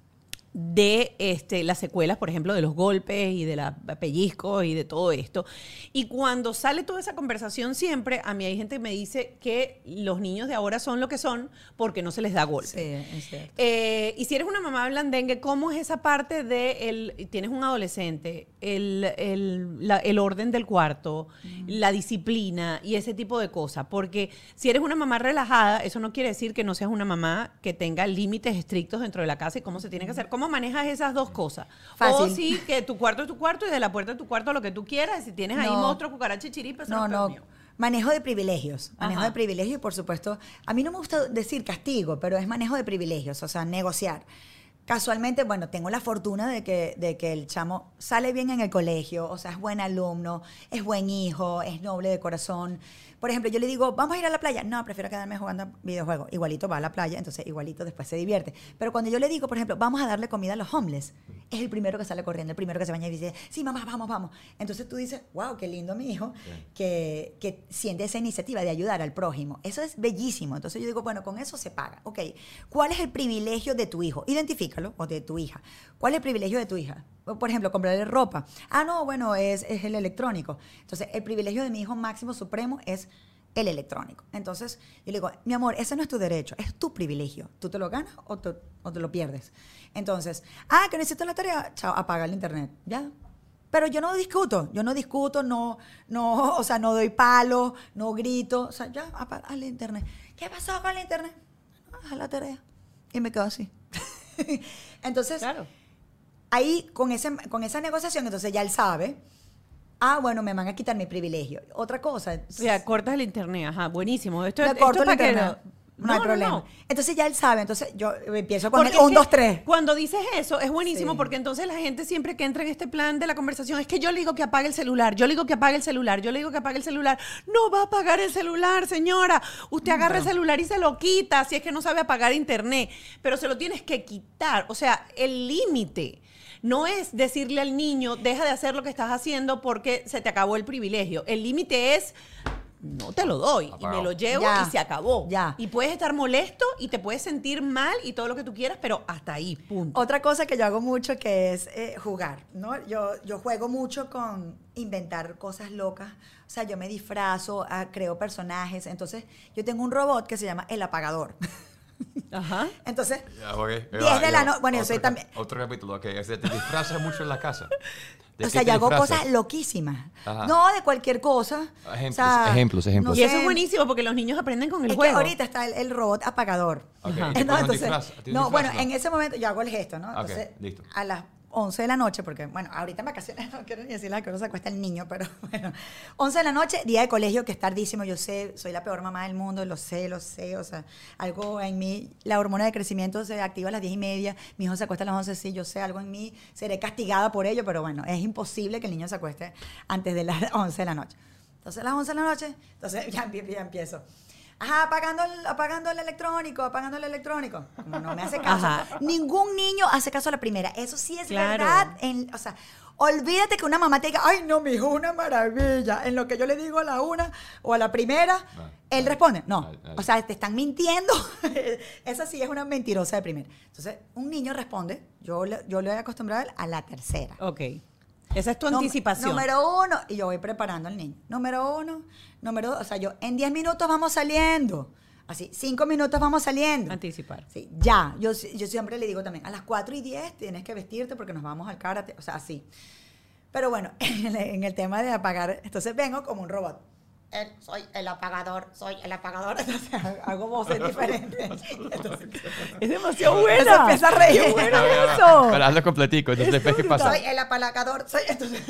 A: de este, las secuelas, por ejemplo, de los golpes y de los pellizcos y de todo esto. Y cuando sale toda esa conversación siempre, a mí hay gente que me dice que los niños de ahora son lo que son porque no se les da golpe.
C: Sí, es cierto.
A: Eh, y si eres una mamá blandengue, ¿cómo es esa parte de, el, tienes un adolescente, el, el, la, el orden del cuarto, mm. la disciplina y ese tipo de cosas? Porque si eres una mamá relajada, eso no quiere decir que no seas una mamá que tenga límites estrictos dentro de la casa y cómo se tiene que hacer. ¿Cómo manejas esas dos cosas?
C: Fácil.
A: O sí, que tu cuarto es tu cuarto y de la puerta de tu cuarto lo que tú quieras. Si tienes ahí
C: No.
A: monstruo, cucaracha y chiripa, eso
C: No,
A: no,
C: no.
A: es mío.
C: Manejo de privilegios. Manejo
A: Ajá.
C: de privilegios y, por supuesto, a mí no me gusta decir castigo, pero es manejo de privilegios, o sea, negociar. Casualmente, bueno, tengo la fortuna de que, de que el chamo sale bien en el colegio, o sea, es buen alumno, es buen hijo, es noble de corazón. Por ejemplo, yo le digo, ¿vamos a ir a la playa? No, prefiero quedarme jugando videojuegos. Igualito va a la playa, entonces igualito después se divierte. Pero cuando yo le digo, por ejemplo, vamos a darle comida a los homeless, es el primero que sale corriendo, el primero que se baña y dice, sí, mamá, vamos, vamos. Entonces tú dices, wow, qué lindo mi hijo, que, que siente esa iniciativa de ayudar al prójimo. Eso es bellísimo. Entonces yo digo, bueno, con eso se paga. Ok, ¿cuál es el privilegio de tu hijo? Identifícalo, o de tu hija. ¿Cuál es el privilegio de tu hija? Por ejemplo, comprarle ropa. Ah, no, bueno, es, es el electrónico. Entonces, el privilegio de mi hijo máximo supremo es el electrónico. Entonces, yo le digo, mi amor, ese no es tu derecho, es tu privilegio. ¿Tú te lo ganas o te, o te lo pierdes? Entonces, ah, que necesito la tarea, chao, apaga el internet, ¿ya? Pero yo no discuto, yo no discuto, no, no, o sea, no doy palo, no grito, o sea, ya, apaga el internet. ¿Qué pasó con el internet? Haz la tarea. Y me quedo así. Entonces,
A: Claro.
C: ahí, con, ese, con esa negociación, entonces ya él sabe, ah, bueno, me van a quitar mi privilegio. Otra cosa.
A: O sea, cortas el internet, ajá, buenísimo. Esto,
C: Me
A: esto
C: corto
A: es
C: el
A: para que
C: internet.
A: no-
C: No, hay problema.
A: no.
C: Entonces ya él sabe, entonces yo empiezo con
A: Porque
C: el un,
A: es que
C: dos, tres.
A: Cuando dices eso, es buenísimo
C: Sí.
A: porque entonces la gente siempre que entra en este plan de la conversación es que yo le digo que apague el celular, yo le digo que apague el celular, yo le digo que apague el celular. No va a apagar el celular, señora. Usted agarra el celular y se lo quita si es que no sabe apagar internet, pero se lo tienes que quitar. O sea, el límite no es decirle al niño, deja de hacer lo que estás haciendo porque se te acabó el privilegio. El límite es, no te lo doy y
B: Apagado.
A: me lo llevo
C: Ya.
A: y se acabó.
C: Ya.
A: Y puedes estar molesto y te puedes sentir mal y todo lo que tú quieras, pero hasta ahí, punto.
C: Otra cosa que yo hago mucho que es eh, jugar, ¿no? Yo, yo juego mucho con inventar cosas locas. O sea, yo me disfrazo, ah, creo personajes. Entonces, yo tengo un robot que se llama El Apagador.
A: Ajá.
C: Entonces,
B: Ya, ok.
C: diez de la noche. Bueno, yo
B: Otro
C: soy
B: cap-
C: también.
B: Otro capítulo, ok. O sea, te disfrazas mucho en la casa. ¿De
C: O
B: qué
C: sea,
B: te
C: yo hago
B: disfrazas?
C: cosas loquísimas.
B: Ajá.
C: No de cualquier cosa.
B: Ejemplos,
C: O sea,
B: ejemplos, ejemplos.
A: Y eso
C: sé.
A: es buenísimo porque los niños aprenden con el
C: Es que
A: juego.
C: ahorita está el, el robot apagador.
B: Ok,
A: Ajá.
B: ¿y te
C: No,
B: pones un
C: entonces,
B: disfraz? ¿A ti un
C: no,
B: disfraz,
C: bueno,
B: no?
C: en ese momento yo hago el gesto, ¿no?
B: Ok,
C: Entonces,
B: listo.
C: a las once de la noche, porque, bueno, ahorita en vacaciones no quiero ni decir la que no se acuesta el niño, pero bueno, once de la noche, día de colegio, que es tardísimo, yo sé, soy la peor mamá del mundo, lo sé, lo sé, o sea, algo en mí, la hormona de crecimiento se activa a las diez y media, mi hijo se acuesta a las once, sí, yo sé, algo en mí, seré castigada por ello, pero bueno, es imposible que el niño se acueste antes de las once de la noche. Entonces, a las once de la noche, entonces ya, empie- ya empiezo. Ajá, apagando el, apagando el electrónico, apagando el electrónico. Como no me hace caso.
A: Ajá.
C: Ningún niño hace caso a la primera. Eso sí es
A: Claro.
C: verdad. En- o sea, olvídate que una mamá te diga, ay, no, mi hijo, una maravilla. En lo que yo le digo a la una o a la primera,
B: Ah,
C: él
B: ah,
C: responde, no.
B: ah, ah.
C: O sea, te están mintiendo. Esa sí es una mentirosa de primera. Entonces, un niño responde, yo, le- yo le voy a acostumbrar a la tercera.
A: Ok. Esa es tu
C: Num-
A: anticipación.
C: Número uno, y yo voy preparando al niño. Número uno, número dos, o sea, yo en diez minutos vamos saliendo. Así, cinco minutos vamos saliendo.
A: Anticipar.
C: Sí, ya. Yo, yo siempre le digo también, a las cuatro y diez tienes que vestirte porque nos vamos al karate. O sea, así. Pero bueno, en el, en el tema de apagar, entonces vengo como un robot. El- soy el apagador, soy el apagador. Entonces hago voces diferentes. Entonces,
A: Es demasiado
C: se
A: buena.
C: empieza a reír.
A: ¡Qué bueno
B: Ah, ya, ya.
A: eso!
B: Pero hazlo completico, entonces después qué pasa.
C: Soy el apagador, soy... Entonces,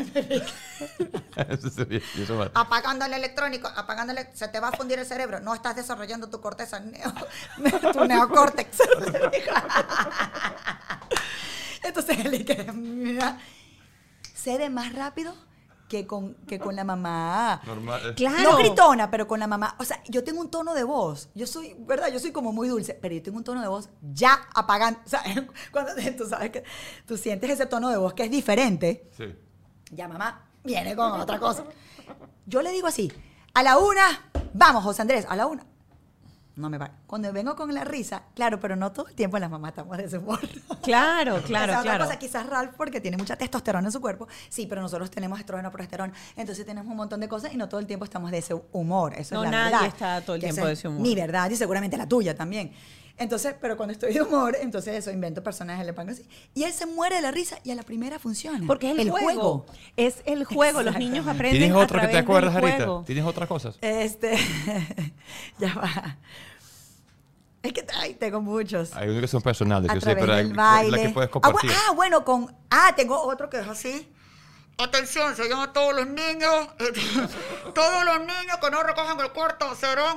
B: Eso se ve, y eso va.
C: apagando el electrónico, apagándole, se te va a fundir el cerebro. No estás desarrollando tu corteza, neo, tu neocórtex. Entonces él que, mira, cede más rápido que con, que con la mamá.
B: Normal.
A: Claro.
C: No gritona, pero con la mamá. O sea, yo tengo un tono de voz. Yo soy, ¿verdad? Yo soy como muy dulce, pero yo tengo un tono de voz ya apagando. O sea, cuando tú sabes que tú sientes ese tono de voz que es diferente,
B: Sí.
C: ya mamá viene con otra cosa. Yo le digo así, a la una, vamos, José Andrés, a la una. No me va. Cuando vengo con la risa, claro, pero no todo el tiempo las mamás estamos de ese humor.
A: Claro, claro,
C: O sea,
A: claro.
C: otra cosa, quizás Ralph, porque tiene mucha testosterona en su cuerpo, sí, pero nosotros tenemos estrógeno, progesterona, entonces tenemos un montón de cosas y no todo el tiempo estamos de ese humor. Eso
A: No,
C: es la
A: nadie
C: verdad.
A: está todo el
C: Que
A: tiempo
C: esa
A: de
C: es
A: ese humor.
C: Mi verdad, y seguramente la tuya también. Entonces, pero cuando estoy de humor, entonces eso, invento personajes, le pongo así. Y él se muere de la risa y a la primera funciona.
A: Porque es el, juego. Es el juego. Los niños aprenden
B: ¿Tienes
A: a
B: otro que te
A: través
B: acuerdas
A: del
B: ahorita?
A: juego.
B: ¿Tienes otras cosas?
C: Este, ya va. Es que ay, tengo muchos.
B: Hay unos que son personales,
C: A
B: yo sé,
C: través
B: pero hay
C: del baile.
B: la que puedes
C: Ah,
B: compartir.
C: bu- Ah, bueno, con... Ah, tengo otro que es así. Atención, se llama a todos los niños. Todos los niños que no recojan el cuarto serán...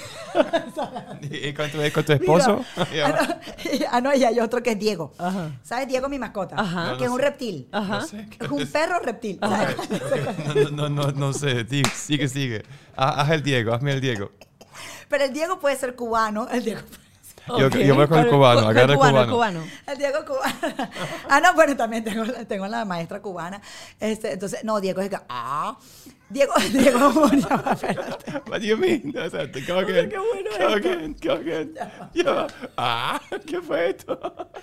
B: ¿Y con tu, con tu esposo?
C: Mira. Ah, no, ah, no, y hay otro que es Diego.
A: Ajá.
C: ¿Sabes? Diego, mi mascota.
A: Ajá.
B: No,
C: Que es
B: no
C: un
B: sé.
C: reptil.
A: Ajá.
B: No sé.
C: Es un perro reptil. ¿sabes?
B: No, no, no, no sé. Di- Sigue, sigue. Ha- Haz el Diego, hazme el Diego.
C: Pero el Diego puede ser cubano. El Diego puede ser...
B: Yo,
A: Ok.
B: yo voy con el
A: Con-
B: cubano,
A: con-
B: agarra el
A: cubano,
B: cubano.
A: cubano.
C: El Diego cubano. Ah, no, bueno, también tengo, la- tengo la maestra cubana. Este, entonces, no, Diego es que, ah, Diego, Diego, ya va, espérate.
B: What do you mean? O sea, te- go again.
C: qué bueno
B: Go
C: esto.
B: again, go again. Ya va. Ah, ¿qué fue esto?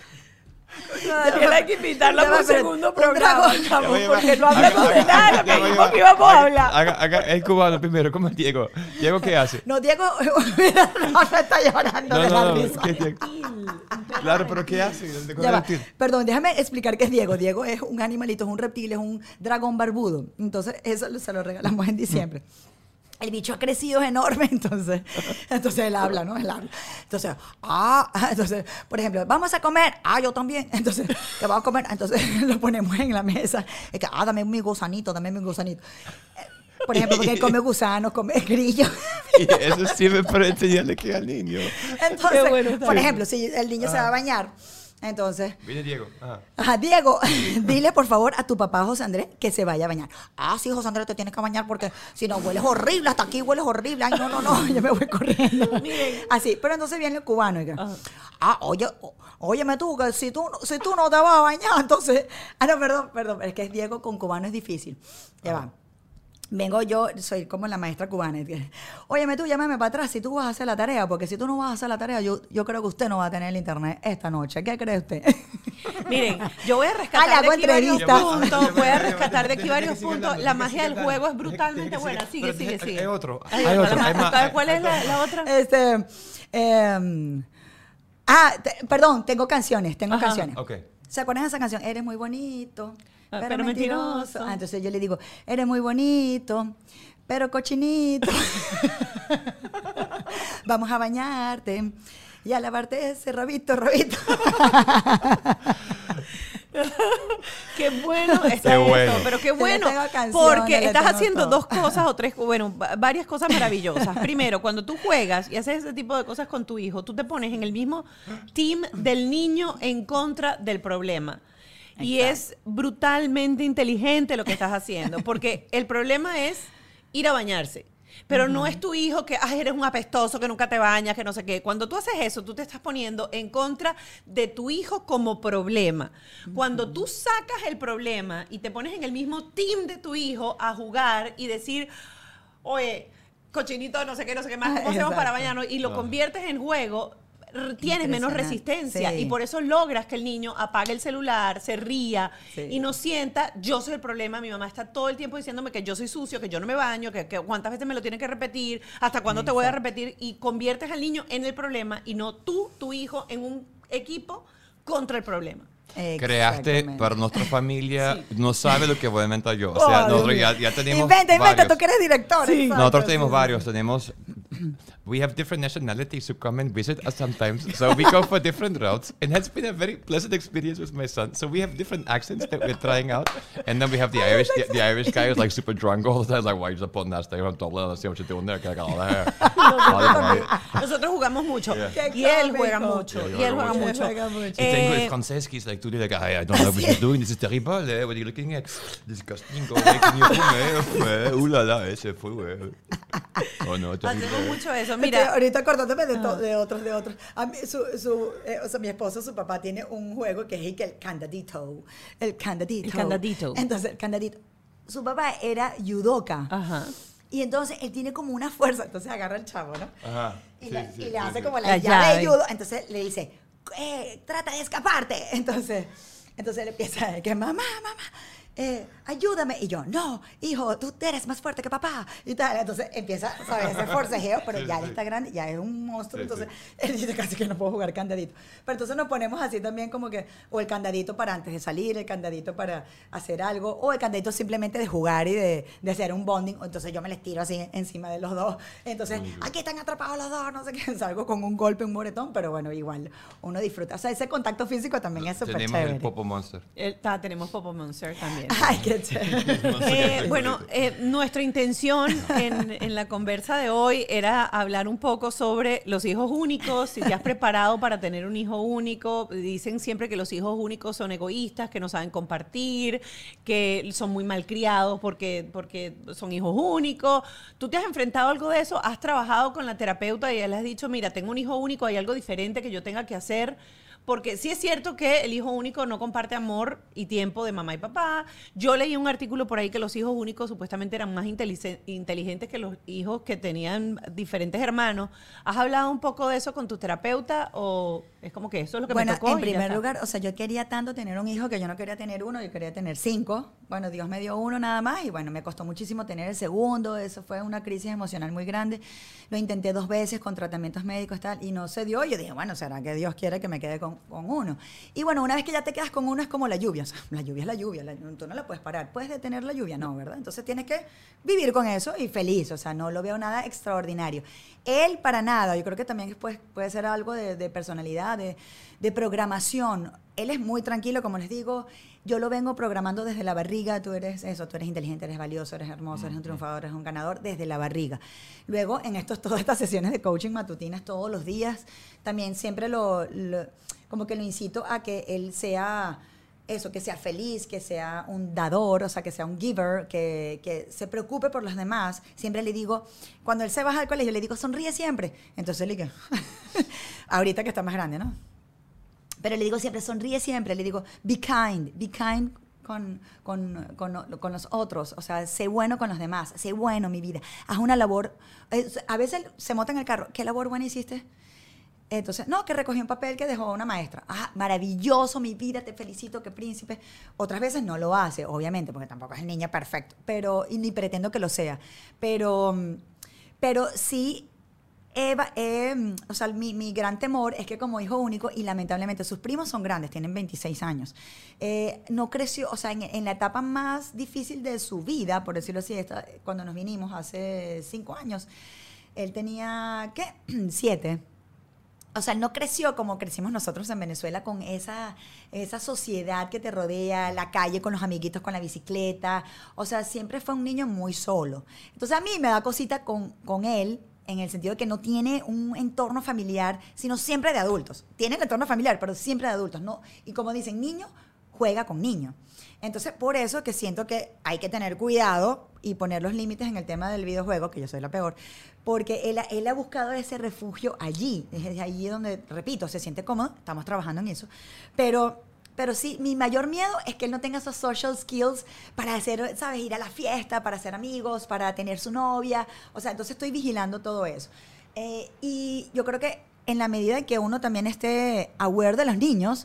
D: Daniela, hay que invitarla
C: Ya
D: por
C: va,
D: un
C: pero
D: segundo
C: un
D: programa,
C: dragón.
D: chamo,
B: Ya va,
D: porque no
B: ya va.
D: hablamos de
B: Haga-
D: nada, lo
B: haga-
D: que
B: ya
D: dijimos
B: va,
D: que íbamos a
B: haga-
D: hablar.
B: haga- haga el cubano primero. ¿Cómo es Diego? ¿Diego qué hace?
C: No, Diego, mira, no, me está llorando
B: No,
C: de
B: no,
C: la
B: no.
C: risa.
B: ¿qué Diego? Claro, pero ¿qué hace? ¿De
C: Ya va.
B: reptil?
C: Perdón, déjame explicar qué es Diego. Diego es un animalito, es un reptil, es un dragón barbudo. Entonces, eso lo- se lo regalamos en diciembre. El bicho ha crecido enorme, entonces, entonces él habla, ¿no? Él habla. Entonces, ah, entonces, por ejemplo, vamos a comer. Ah, yo también. Entonces, ¿qué vamos a comer? Entonces, lo ponemos en la mesa. Es que, ah, dame mi gusanito, dame mi gusanito. Eh, Por ejemplo, porque él come gusanos, come grillos.
B: Y eso sirve para enseñarle que al niño.
C: Entonces,
A: Qué bueno está
C: por
A: eso.
C: ejemplo, si el niño se va a bañar, entonces,
B: Viene Diego. Ajá.
C: ajá, Diego, dile por favor a tu papá José Andrés que se vaya a bañar. Ah, sí, José Andrés, te tienes que bañar porque si no hueles horrible, hasta aquí hueles horrible. Ay, no, no, no, yo me voy corriendo. Así, pero entonces viene el cubano y que, ah, oye, o- óyeme tú, que si tú, si tú no te vas a bañar, entonces, ah, no, perdón, perdón, es que es Diego con cubano es difícil. Ya va. Vengo yo, soy como la maestra cubana. y que, óyeme tú, llámame para atrás si tú vas a hacer la tarea, porque si tú no vas a hacer la tarea, yo, yo creo que usted no va a tener el internet esta noche. ¿Qué cree usted?
A: Miren, yo voy a
C: Ah, le
A: rescatar de
C: hago
A: aquí varios
C: entrevista.
A: puntos. Voy a rescatar de aquí
B: Deja que
A: varios
B: siga
A: puntos.
B: hablando,
A: La
B: deja que
A: magia
B: siga
A: del
B: hablando.
A: juego es
B: Deja-
A: brutalmente
B: deja que
A: buena.
B: siga-
A: Sigue,
B: pero
A: sigue,
B: deja-
A: sigue.
B: hay otro,
A: Hay
B: hay
A: otra.
B: otro,
A: La
B: hay
A: ma-
B: más,
A: ¿sabes ¿Cuál
B: hay-
A: es la, la otra?
C: Este, em, ah, te- perdón, tengo canciones, tengo
A: Ajá.
C: canciones.
B: Ok.
C: ¿Se acuerdan de esa canción? Eres muy bonito,
A: Ah,
C: pero,
A: pero
C: mentiroso.
A: mentiroso.
C: Ah, entonces yo le digo, eres muy bonito, pero cochinito. Vamos a bañarte y a lavarte ese rabito, rabito.
A: Qué bueno está
B: Qué
A: esto,
B: bueno.
A: pero qué
C: Le
A: bueno,
C: tengo canciones,
A: porque
C: le
A: estás
C: tengo
A: haciendo
C: todo.
A: dos cosas o tres, bueno, va- varias cosas maravillosas. Primero, cuando tú juegas y haces ese tipo de cosas con tu hijo, tú te pones en el mismo team del niño en contra del problema. Y es brutalmente inteligente lo que estás haciendo, porque el problema es ir a bañarse. Pero no es tu hijo que, ay, eres un apestoso, que nunca te bañas, que no sé qué. Cuando tú haces eso, tú te estás poniendo en contra de tu hijo como problema. Cuando tú sacas el problema y te pones en el mismo team de tu hijo a jugar y decir, oye, cochinito, no sé qué, no sé qué más, ¿cómo hacemos
C: Exacto.
A: para bañarnos? Y lo conviertes en juego, r- tienes menos
C: Impresionante.
A: resistencia.
C: Sí.
A: Y por eso logras que el niño apague el celular, se ría
C: Sí.
A: y no sienta, yo soy el problema, mi mamá está todo el tiempo diciéndome que yo soy sucio, que yo no me baño, que, que cuántas veces me lo tienen que repetir, hasta cuándo te voy a repetir, y conviertes al niño en el problema y no tú, tu hijo, en un equipo contra el problema.
B: Creaste
C: Exactamente.
B: para nuestra familia, no sabe lo que voy a inventar yo. O sea,
C: Oh,
B: nosotros
C: Dios
B: ya,
C: mío.
B: ya tenemos
C: Inventa, inventa,
B: varios.
C: tú que eres director. exacto,
B: Nosotros
C: sí,
B: tenemos
C: sí.
B: varios, tenemos we have different nationalities who come and visit us sometimes. So we go for different routes. And it's been a very pleasant experience with my son. So we have different accents that we're trying out. And then we have the Irish the, the Irish guy who's like super drunk all the time. Like, why are you putting that thing on top of the what you're doing there?
A: Nosotros jugamos mucho.
B: Yeah.
A: Y él juega mucho.
B: Yeah,
A: Y él juega
B: mucho.
A: mucho.
C: Juega mucho.
B: He thinks
A: Eh,
B: with Franceschi, he's like, today, like, I, I don't know what you're doing. This is terrible. Eh? What are you looking at? Disgusting. Go making you eh? Ooh la la, ese fue, güey. Oh, no, terrible.
A: hacemos mucho eso.
C: Estoy
A: Mira,
C: ahorita acordándome de, to- de otros, de otros. A mí, su, su, eh, o sea, mi esposo, su papá, tiene un juego que es el candadito. El candadito.
A: El candadito.
C: Entonces, el candadito. Su papá era judoka.
A: ajá.
C: Y entonces él tiene como una fuerza. Entonces agarra al chavo, ¿no?
B: Ajá.
C: Y,
B: Sí,
C: la-
B: sí,
C: y
B: sí,
C: le hace
B: sí.
C: como la,
A: La
C: llave
A: llave.
C: de judo. Entonces le dice, eh, trata de escaparte. Entonces, entonces él empieza, que mamá, mamá. Eh, ayúdame. Y yo, no, hijo, tú eres más fuerte que papá. Y tal. Entonces empieza, ¿sabes? Ese forcejeo, pero
B: Sí,
C: ya
B: sí.
C: él está grande, ya es un monstruo.
B: Sí,
C: entonces
B: sí.
C: él dice casi que no puedo jugar candadito. Pero entonces nos ponemos así también como que, o el candadito para antes de salir, el candadito para hacer algo, o el candadito simplemente de jugar y de, de hacer un bonding. Entonces yo me les tiro así encima de los dos. Entonces, aquí están atrapados los dos, no sé qué. Salgo con un golpe, un moretón, pero bueno, igual uno disfruta. O sea, ese contacto físico también es súper
B: Tenemos
C: chévere.
B: el Popo Monster.
A: El- ta- tenemos Popo Monster también.
C: Ay, qué chévere.
A: Eh, bueno, eh, nuestra intención en, en la conversa de hoy era hablar un poco sobre los hijos únicos, si te has preparado para tener un hijo único. Dicen siempre que los hijos únicos son egoístas, que no saben compartir, que son muy malcriados porque, porque son hijos únicos. ¿Tú te has enfrentado a algo de eso? ¿Has trabajado con la terapeuta y ella le has dicho, mira, tengo un hijo único, hay algo diferente que yo tenga que hacer? Porque sí es cierto que el hijo único no comparte amor y tiempo de mamá y papá. Yo leí un artículo por ahí que los hijos únicos supuestamente eran más intelice- inteligentes que los hijos que tenían diferentes hermanos. ¿Has hablado un poco de eso con tu terapeuta o es como que eso es lo que
C: Bueno,
A: me tocó?
C: en
A: y ya
C: primer
A: está?
C: lugar, o sea, yo quería tanto tener un hijo que yo no quería tener uno, yo quería tener cinco. Bueno, Dios me dio uno nada más y bueno, me costó muchísimo tener el segundo. Eso fue una crisis emocional muy grande. Lo intenté dos veces con tratamientos médicos y tal y no se dio. Yo dije, bueno, será que Dios quiere que me quede con, con uno. Y bueno, una vez que ya te quedas con uno es como la lluvia. O sea, la lluvia es la lluvia. La, tú no la puedes parar. ¿Puedes detener la lluvia? No, ¿verdad? Entonces tienes que vivir con eso y feliz. O sea, no lo veo nada extraordinario. Él para nada. Yo creo que también puede, puede ser algo de, de personalidad, de, de programación. Él es muy tranquilo, como les digo. Yo lo vengo programando desde la barriga. Tú eres eso, tú eres inteligente, eres valioso, eres hermoso, eres un triunfador, eres un ganador, desde la barriga. Luego, en estos, todas estas sesiones de coaching matutinas todos los días, también siempre lo, lo como que lo incito a que él sea eso, que sea feliz, que sea un dador, o sea, que sea un giver, que, que se preocupe por los demás. Siempre le digo, cuando él se baja al colegio, le digo, sonríe siempre. Entonces le digo, ahorita que está más grande, ¿no? Pero le digo siempre, sonríe siempre. Le digo, be kind, be kind con, con, con, con los otros. O sea, sé bueno con los demás. Sé bueno, mi vida. Haz una labor. Eh, a veces se monta en el carro. ¿Qué labor buena hiciste? Entonces, no, que recogí un papel que dejó una maestra. Ah, maravilloso, mi vida, te felicito, qué príncipe. Otras veces no lo hace, obviamente, porque tampoco es el niño perfecto. Pero, y ni pretendo que lo sea. Pero, pero sí... Eva, eh, o sea, mi, mi gran temor es que como hijo único, y lamentablemente sus primos son grandes, tienen veintiséis años, eh, no creció, o sea, en, en la etapa más difícil de su vida, por decirlo así, esta, cuando nos vinimos hace cinco años, él tenía, ¿qué? Siete. O sea, él no creció como crecimos nosotros en Venezuela con esa, esa sociedad que te rodea, la calle con los amiguitos con la bicicleta. O sea, siempre fue un niño muy solo. Entonces a mí me da cosita con, con él, en el sentido de que no tiene un entorno familiar, sino siempre de adultos. Tiene el entorno familiar, pero siempre de adultos, ¿no? Y como dicen, niño juega con niño. Entonces, por eso que siento que hay que tener cuidado y poner los límites en el tema del videojuego, que yo soy la peor, porque él, él ha buscado ese refugio allí, desde allí donde, repito, se siente cómodo, estamos trabajando en eso, pero... Pero sí, mi mayor miedo es que él no tenga esos social skills para hacer, ¿sabes? Ir a la fiesta, para hacer amigos, para tener su novia. O sea, entonces estoy vigilando todo eso. Eh, y yo creo que en la medida en que uno también esté aware de los niños,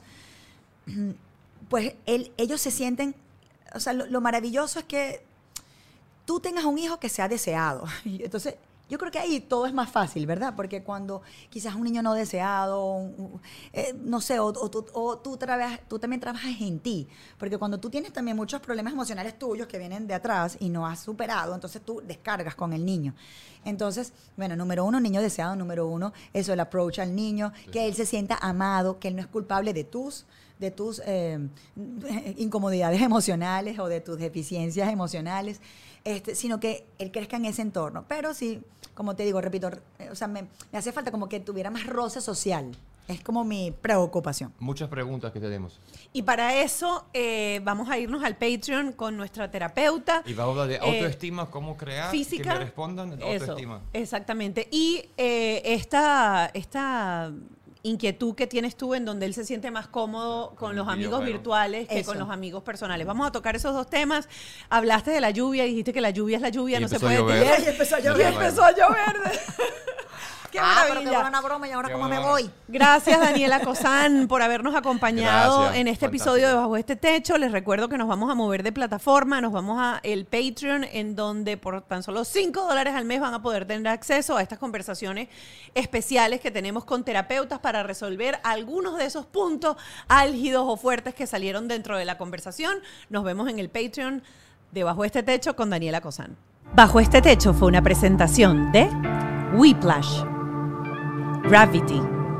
C: pues él, ellos se sienten... O sea, lo, lo maravilloso es que tú tengas un hijo que sea deseado. Entonces, Yo creo que ahí todo es más fácil, ¿verdad? Porque cuando quizás un niño no deseado, un, eh, no sé, o, o, tú, o tú, trabajas, tú también trabajas en ti. Porque cuando tú tienes también muchos problemas emocionales tuyos que vienen de atrás y no has superado, entonces tú descargas con el niño. Entonces, bueno, número uno, niño deseado, número uno, eso, el approach al niño, sí. Que él se sienta amado, que él no es culpable de tus... de tus eh, incomodidades emocionales o de tus deficiencias emocionales, este, sino que él crezca en ese entorno. Pero sí, como te digo, repito, o sea, me, me hace falta como que tuviera más roce social. Es como mi preocupación.
B: Muchas preguntas que tenemos.
A: Y para eso eh, vamos a irnos al Patreon con nuestra terapeuta.
B: Y vamos a hablar de autoestima, eh, cómo crear,
A: física,
B: que me respondan de autoestima.
A: Eso, exactamente. Y eh, esta... esta inquietud que tienes tú en donde él se siente más cómodo con, con los amigos bueno. virtuales que Eso. con los amigos personales. Vamos a tocar esos dos temas. Hablaste de la lluvia, dijiste que la lluvia es la lluvia,
B: y
A: no se puede
C: tirar. Y empezó a llover.
A: Y empezó a llover. Qué
C: ah,
A: maravilla.
C: pero qué buena una broma y ahora cómo me voy.
A: Gracias, Daniela Cosán, por habernos acompañado
B: Gracias,
A: en este
B: fantástico.
A: episodio de Bajo Este Techo. Les recuerdo que nos vamos a mover de plataforma, nos vamos a el Patreon, en donde por tan solo cinco dólares al mes van a poder tener acceso a estas conversaciones especiales que tenemos con terapeutas para resolver algunos de esos puntos álgidos o fuertes que salieron dentro de la conversación. Nos vemos en el Patreon de Bajo Este Techo con Daniela Cosán. Bajo Este Techo fue una presentación de Whiplash, Gravity,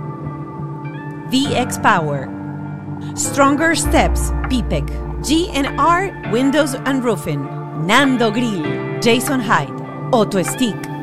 A: V X Power, Stronger Steps, P P E C, G and R Windows and Roofing, Nando Grill, Jason Hyde, Auto Stick,